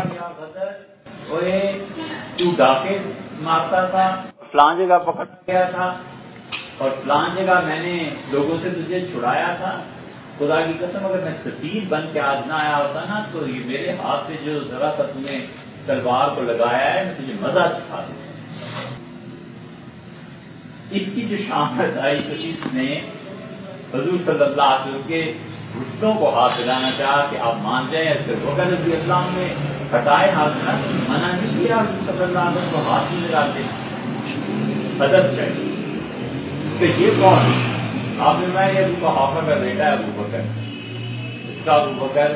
S1: تو ڈاکے مارتا تھا، فلاں جگہ پکڑ گیا تھا، اور فلان جگہ میں نے لوگوں سے تجھے چھڑایا تھا، خدا کی قسم اگر میں سفیر بن کے آج نہ آیا ہوتا نا تو یہ میرے ہاتھ سے جو ذرا سا تم نے تلوار کو لگایا ہے میں تجھے مزہ چکھا دوں۔ اس کی جو شامت آئی تو اس نے حضور صلی اللہ علیہ وسلم کے گھٹنوں کو ہاتھ لگانا چاہا کہ آپ مان جائیں۔ بکر رضی اللہ عنہ نے ہٹائے ہاتھ نہ، منع نہیں کیا حضور صلی اللہ علیہ وسلم کو ہاتھ نہیں لگاتے، ادب چاہیے۔ تو یہ کون؟ آپ نے میں یہ ابو قحافہ کا بیٹا ہے ابو بکر، جس کا ابو بکر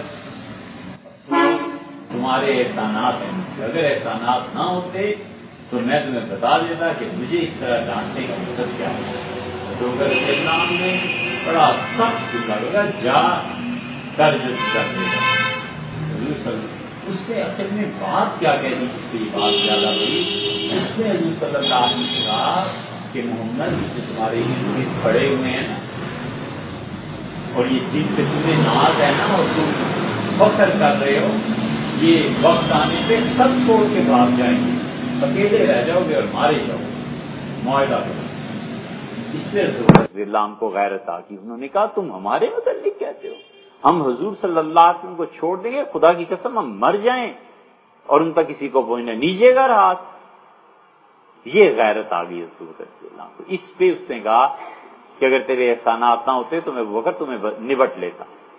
S1: تمہارے احسانات ہیں، اگر احسانات نہ ہوتے تو میں تمہیں بتا دیتا کہ مجھے اس طرح ڈانٹنے کا مقصد کیا ہے۔ تو اگر اسلام نے بڑا سخت لگا جا کر جو کر دے گا، اس نے اصل میں بات کیا کہہ دی جس پہ یہ بات زیادہ ہوئی؟ اس نے حضور صلی اللہ علیہ وسلم سے کہا کہ محمد جو تمہارے لیے کھڑے ہوئے ہیں نا، اور یہ جن پہ تمہیں ناز ہے نا اور تم فخر کر رہے ہو، یہ وقت آنے پہ سب چھوڑ کے بھاگ جائیں گے، اکیلے رہ جاؤ گے اور مارے جاؤ گے، معاہدہ کرو۔ اس لیے رضی اللہ عنہ کو غیرت آ گئی، انہوں نے کہا تم ہمارے متعلق کہتے ہو، ہم حضور صلی اللہ علیہ وسلم کو چھوڑ دیں گے، خدا کی قسم ہم مر جائیں اور ان تک کسی کو پہنچنا نیچے گا ہاتھ۔ یہ غیرت آ گئی حضور رضی اللہ عنہ کو۔ اس پہ اس نے کہا کہ اگر تیرے احسانات نہ ہوتے تو میں وقت تمہیں نبٹ لیتا۔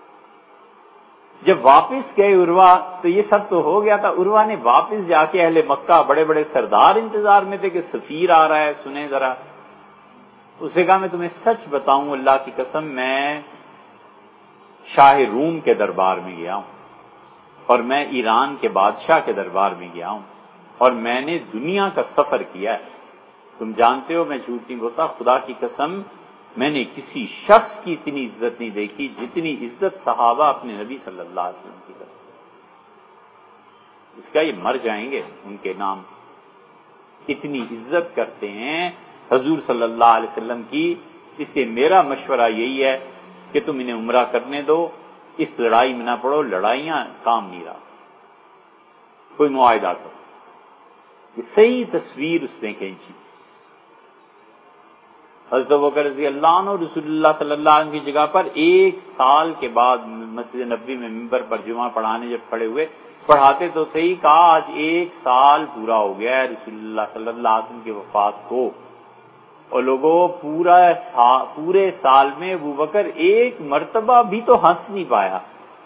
S1: جب واپس گئے عروہ تو یہ سب تو ہو گیا تھا، عروہ نے واپس جا کے اہل مکہ بڑے بڑے سردار انتظار میں تھے کہ سفیر آ رہا ہے، سنیں ذرا۔ اسے کہا میں تمہیں سچ بتاؤں اللہ کی قسم، میں شاہ روم کے دربار میں گیا ہوں اور میں ایران کے بادشاہ کے دربار میں گیا ہوں اور میں نے دنیا کا سفر کیا ہے، تم جانتے ہو میں جھوٹ نہیں بولتا، خدا کی قسم میں نے کسی شخص کی اتنی عزت نہیں دیکھی جتنی عزت صحابہ اپنے نبی صلی اللہ علیہ وسلم کی کرتے۔ اس کا یہ مر جائیں گے ان کے نام، اتنی عزت کرتے ہیں حضور صلی اللہ علیہ وسلم کی۔ اس لیے میرا مشورہ یہی ہے کہ تم انہیں عمرہ کرنے دو، اس لڑائی میں نہ پڑو، لڑائیاں کام نہیں رہا، کوئی معاہدہ کرو۔ یہ صحیح تصویر اس نے کھینچی۔ حضرت ابوبکر رضی اللہ عنہ رسول اللہ صلی اللہ علیہ وسلم کی جگہ پر 1 سال کے بعد مسجد نبوی میں منبر پر جمعہ پڑھانے جب کھڑے ہوئے، پڑھاتے تو صحیح، کہا آج 1 سال پورا ہو گیا ہے رسول اللہ صلی اللہ علیہ وسلم کی وفات کو، اور لوگوں پورے سال میں ابوبکر 1 مرتبہ بھی تو ہنس نہیں پایا۔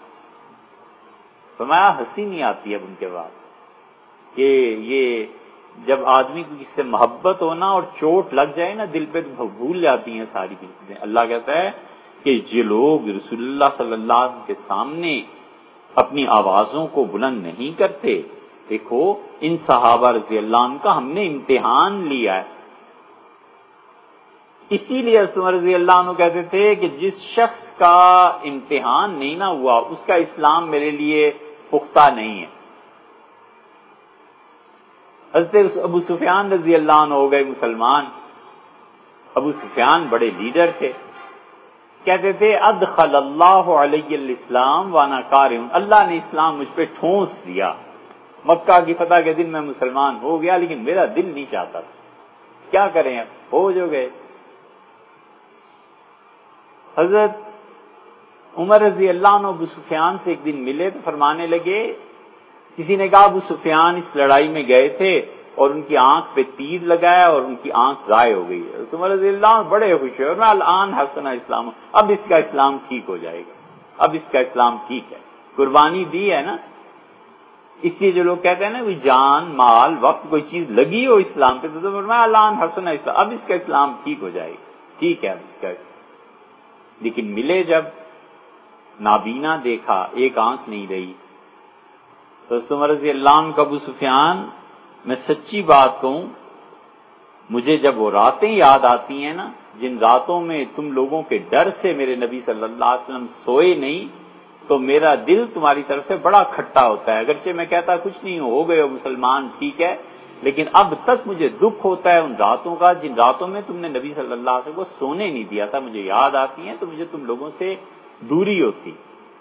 S1: فرمایا ہنسی نہیں آتی اب ان کے بعد، کہ یہ جب آدمی کو کس سے محبت ہونا اور چوٹ لگ جائے نا دل پہ تو بھول جاتی ہیں ساری چیزیں۔ اللہ کہتا ہے کہ یہ لوگ رسول اللہ صلی اللہ علیہ وسلم کے سامنے اپنی آوازوں کو بلند نہیں کرتے، دیکھو ان صحابہ رضی اللہ عنہ کا ہم نے امتحان لیا ہے۔ اسی لیے حضرت عمر رضی اللہ عنہ کہتے تھے کہ جس شخص کا امتحان نہیں نہ ہوا اس کا اسلام میرے لیے پختہ نہیں ہے۔ حضرت ابو سفیان رضی اللہ عنہ ہو گئے مسلمان۔ ابو سفیان بڑے لیڈر تھے، کہتے تھے ادخل اللہ علیہ الاسلام وانا کارہ، اللہ نے اسلام مجھ پہ ٹھونس دیا، مکہ کی فتح کے دن میں مسلمان ہو گیا لیکن میرا دل نہیں چاہتا تھا، کیا کریں اب، ہو جو گئے۔ حضرت عمر رضی اللہ عنہ ابو سفیان سے ایک دن ملے تو فرمانے لگے، کسی نے کہا ابو سفیان اس لڑائی میں گئے تھے اور ان کی آنکھ پہ تیر لگایا اور ان کی آنکھ ضائع ہو گئی ہے۔ عمر رضی اللہ عنہ بڑے خوش ہوئے اور میں الان حسن اسلام، اب اس کا اسلام ٹھیک ہو جائے گا، اب اس کا اسلام ٹھیک ہے، قربانی دی ہے نا۔ اس لیے جو لوگ کہتے ہیں نا کوئی جان مال وقت کوئی چیز لگی ہو اسلام پہ تو فرمایا الان حسن اسلام، اب اس کا اسلام ٹھیک ہو جائے گا، ٹھیک ہے اب اس کا۔ لیکن ملے جب نابینا دیکھا، ایک آنکھ نہیں رہی، تو عمر رضی اللہ عنہ کا ابو سفیان، میں سچی بات کہوں مجھے جب وہ راتیں یاد آتی ہیں نا جن راتوں میں تم لوگوں کے ڈر سے میرے نبی صلی اللہ علیہ وسلم سوئے نہیں، تو میرا دل تمہاری طرف سے بڑا کھٹا ہوتا ہے، اگرچہ میں کہتا کچھ نہیں ہو گئے ہو مسلمان ٹھیک ہے، لیکن اب تک مجھے دکھ ہوتا ہے ان راتوں کا جن راتوں میں تم نے نبی صلی اللہ علیہ وسلم کو سونے نہیں دیا تھا، مجھے یاد آتی ہیں تو مجھے تم لوگوں سے دوری ہوتی،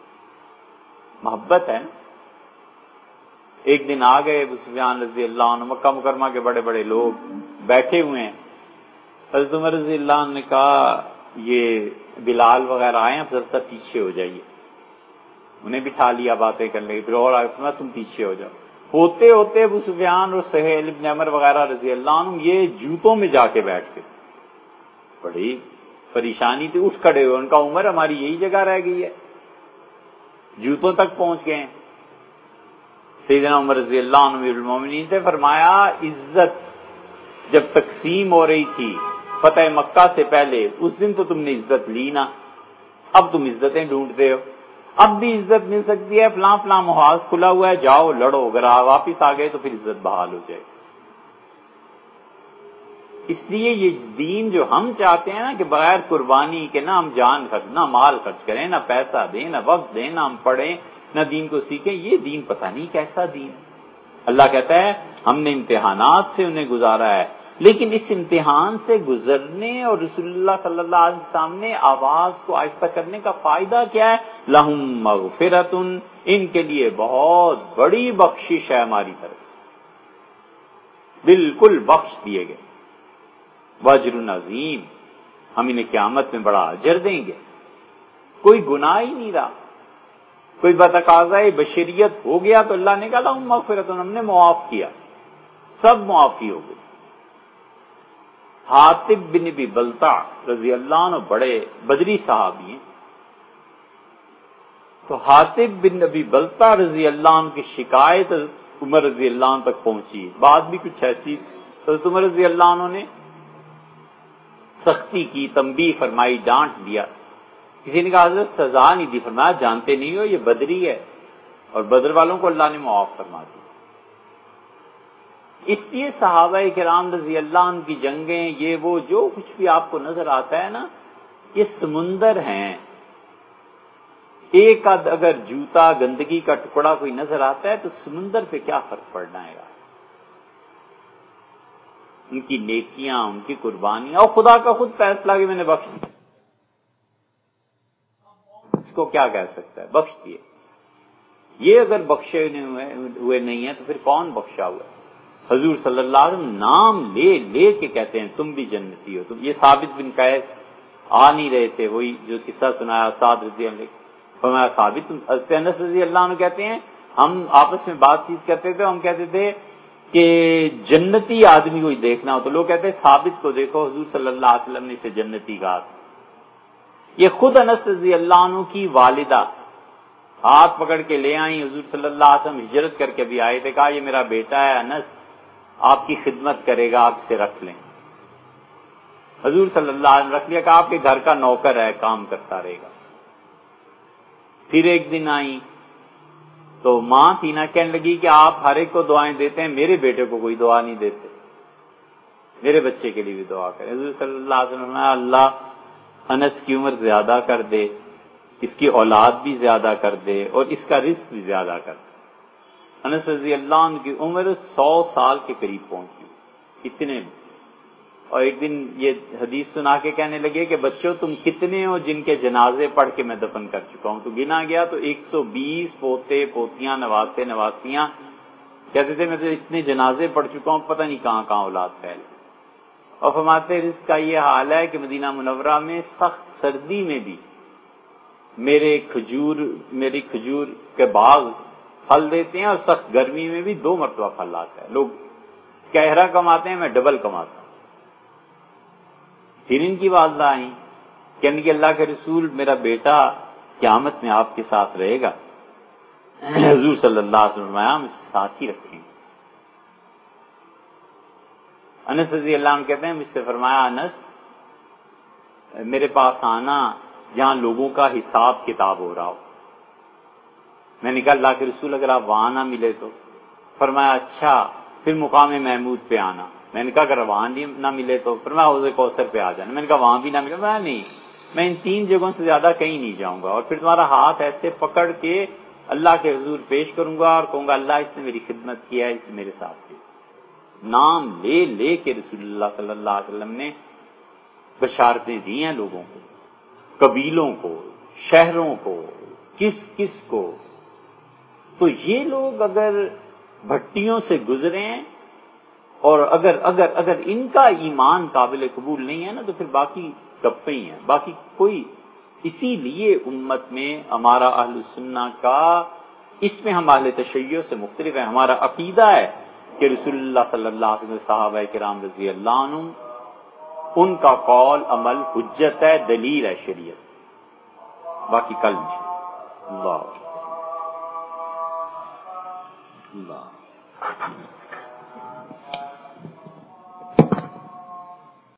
S1: محبت ہے نا۔ ایک دن آ گئے ابو سفیان رضی اللہ عنہ، مکہ مکرمہ کے بڑے بڑے لوگ بیٹھے ہوئے ہیں، حضرت عمر رضی اللہ عنہ نے کہا یہ بلال وغیرہ آئے اب ذرا پیچھے ہو جائیے، انہیں بٹھا لیا باتیں کرنے کی، پھر اور آگے تم پیچھے ہو جاؤ. ہوتے ہوتے ابو سفیان اور سہیل ابن عمر وغیرہ رضی اللہ عنہ یہ جوتوں میں جا کے بیٹھ گئے. بڑی پریشانی تھی، اٹھ کھڑے ہوئے، ان کا عمر ہماری یہی جگہ رہ گئی ہے، جوتوں تک پہنچ گئے ہیں. سیدنا عمر رضی اللہ عنہ امیر المومنین سے فرمایا عزت جب تقسیم ہو رہی تھی فتح مکہ سے پہلے اس دن تو تم نے عزت لی نا، اب تم عزتیں ڈھونڈتے ہو. اب بھی عزت مل سکتی ہے، فلاں فلاں محاذ کھلا ہوا ہے، جاؤ لڑو، اگر واپس آ گئے تو پھر عزت بحال ہو جائے. اس لیے یہ دین جو ہم چاہتے ہیں نا کہ بغیر قربانی کے نہ ہم جان خرچ، نہ مال خرچ کریں، نہ پیسہ دیں، نہ وقت دیں، نہ ہم پڑھیں، نہ دین کو سیکھیں، یہ دین پتہ نہیں کیسا دین ہے. اللہ کہتا ہے ہم نے امتحانات سے انہیں گزارا ہے، لیکن اس امتحان سے گزرنے اور رسول اللہ صلی اللہ علیہ وسلم سامنے آواز کو آہستہ کرنے کا فائدہ کیا ہے؟ لہم مغفرۃ، ان کے لیے بہت بڑی بخشش ہے ہماری طرف سے، بالکل بخش دیے گئے. واجر عظیم، ہم انہیں قیامت میں بڑا اجر دیں گے. کوئی گناہ ہی نہیں رہا، کوئی بتقاضۂ بشریت ہو گیا تو اللہ نے کہا لہم مغفرۃ، ہم نے معاف کیا، سب معافی ہو گئی. حاطب بن ابی بلتع رضی اللہ عنہ بڑے بدری صحابی ہیں، تو حاطب بن ابی بلتع رضی اللہ عنہ کی شکایت عمر رضی اللہ عنہ تک پہنچی. بات بھی کچھ ایسی، حضرت عمر رضی اللہ عنہ نے سختی کی، تنبیہ فرمائی، ڈانٹ دیا. کسی نے کہا حضرت سزا نہیں دی، فرمایا جانتے نہیں ہو یہ بدری ہے اور بدر والوں کو اللہ نے معاف فرما دیا. اس لیے صحابہ کرام رضی اللہ عنہ کی جنگیں، یہ وہ جو کچھ بھی آپ کو نظر آتا ہے نا، یہ سمندر ہیں. ایک اگر جوتا گندگی کا ٹکڑا کوئی نظر آتا ہے تو سمندر پہ کیا فرق پڑنا ہے. ان کی نیکیاں، ان کی قربانیاں، اور خدا کا خود فیصلہ کہ میں نے بخش دیا، اس کو کیا کہہ سکتا ہے؟ بخش دیے. یہ اگر بخشے ہوئے نہیں ہیں تو پھر کون بخشا ہوا ہے؟ حضور صلی اللہ علیہ وسلم نام لے لے کے کہتے ہیں تم بھی جنتی ہو. تم یہ ثابت بن قیس آ نہیں رہے تھے، وہی جو قصہ سنایا سعد رضی اللہ عنہ، فرمایا ثابت. حضرت انس رضی اللہ عنہ کہتے ہیں ہم آپس میں بات چیت کرتے تھے، ہم کہتے تھے کہ جنتی آدمی کوئی دیکھنا ہو تو لوگ کہتے ہیں ثابت کو دیکھو، حضور صلی اللہ علیہ وسلم نے اسے جنتی کہا. یہ خود انس رضی اللہ عنہ کی والدہ ہاتھ پکڑ کے لے آئیں، حضور صلی اللہ علیہ وسلم ہجرت کر کے بھی آئے تھے، کہا یہ میرا بیٹا ہے انس، آپ کی خدمت کرے گا، آپ اسے رکھ لیں. حضور صلی اللہ علیہ وسلم رکھ لیا، کہا آپ کے گھر کا نوکر ہے، کام کرتا رہے گا. پھر ایک دن آئی تو ماں تھی نا، کہنے لگی کہ آپ ہر ایک کو دعائیں دیتے ہیں، میرے بیٹے کو کوئی دعا نہیں دیتے، میرے بچے کے لیے بھی دعا کریں. حضور صلی اللہ علیہ وسلم نے اللہ انس کی عمر زیادہ کر دے، اس کی اولاد بھی زیادہ کر دے اور اس کا رزق بھی زیادہ کر دے. انس رضی اللہ عنہ کی عمر 100 سال کے قریب پہنچی اتنے میں. اور ایک دن یہ حدیث سنا کے کہنے لگے کہ بچوں تم کتنے ہو جن کے جنازے پڑھ کے میں دفن کر چکا ہوں؟ تو گنا گیا تو 120 پوتے پوتیاں نواسے نواسیاں. کہتے تھے میں تو اتنے جنازے پڑھ چکا ہوں، پتہ نہیں کہاں کہاں اولاد پھیل. اور فرماتے رزق کا یہ حال ہے کہ مدینہ منورہ میں سخت سردی میں بھی میری کھجور کے باغ پھل دیتے ہیں، اور سخت گرمی میں بھی 2 مرتبہ پھل آتا ہے. لوگ کہرا کماتے ہیں، میں ڈبل کماتا ہوں. پھر ان کی والدہ آئیں، کہنے کہ اللہ کے رسول میرا بیٹا قیامت میں آپ کے ساتھ رہے گا. حضور صلی اللہ علیہ وسلم ہم اس کے ساتھ ہی رکھیں گے. انس رضی اللہ عنہ کہتے ہیں مجھ سے فرمایا انس میرے پاس آنا جہاں لوگوں کا حساب کتاب ہو رہا ہو. میں نے کہا اللہ کے رسول اگر آپ وہاں نہ ملے تو؟ فرمایا اچھا پھر مقام محمود پہ آنا. میں نے کہا اگر وہاں نہ ملے تو؟ فرمایا حوض کوثر پہ آ جانا. میں نے کہا وہاں بھی نہ ملے؟ میں نہیں، میں ان 3 جگہوں سے زیادہ کہیں نہیں جاؤں گا. اور پھر تمہارا ہاتھ ایسے پکڑ کے اللہ کے حضور پیش کروں گا اور کہوں گا اللہ اس نے میری خدمت کیا ہے، اس میرے ساتھ کیا. نام لے لے کے رسول اللہ صلی اللہ علیہ وسلم نے بشارتیں دی ہیں لوگوں کو، قبیلوں کو، شہروں کو، کس کس کو. تو یہ لوگ اگر بھٹیوں سے گزریں اور اگر ان کا ایمان قابل قبول نہیں ہے نا تو پھر باقی گپے ہی ہیں، باقی کوئی. اسی لیے امت میں ہمارا اہل سنہ کا، اس میں ہم اہل تشیع سے مختلف ہیں. ہمارا عقیدہ ہے کہ رسول اللہ صلی اللہ علیہ وسلم، صحابہ کرام رضی اللہ عنہم، ان کا قول عمل حجت ہے، دلیل ہے شریعت. باقی کل انشاءاللہ. اللہ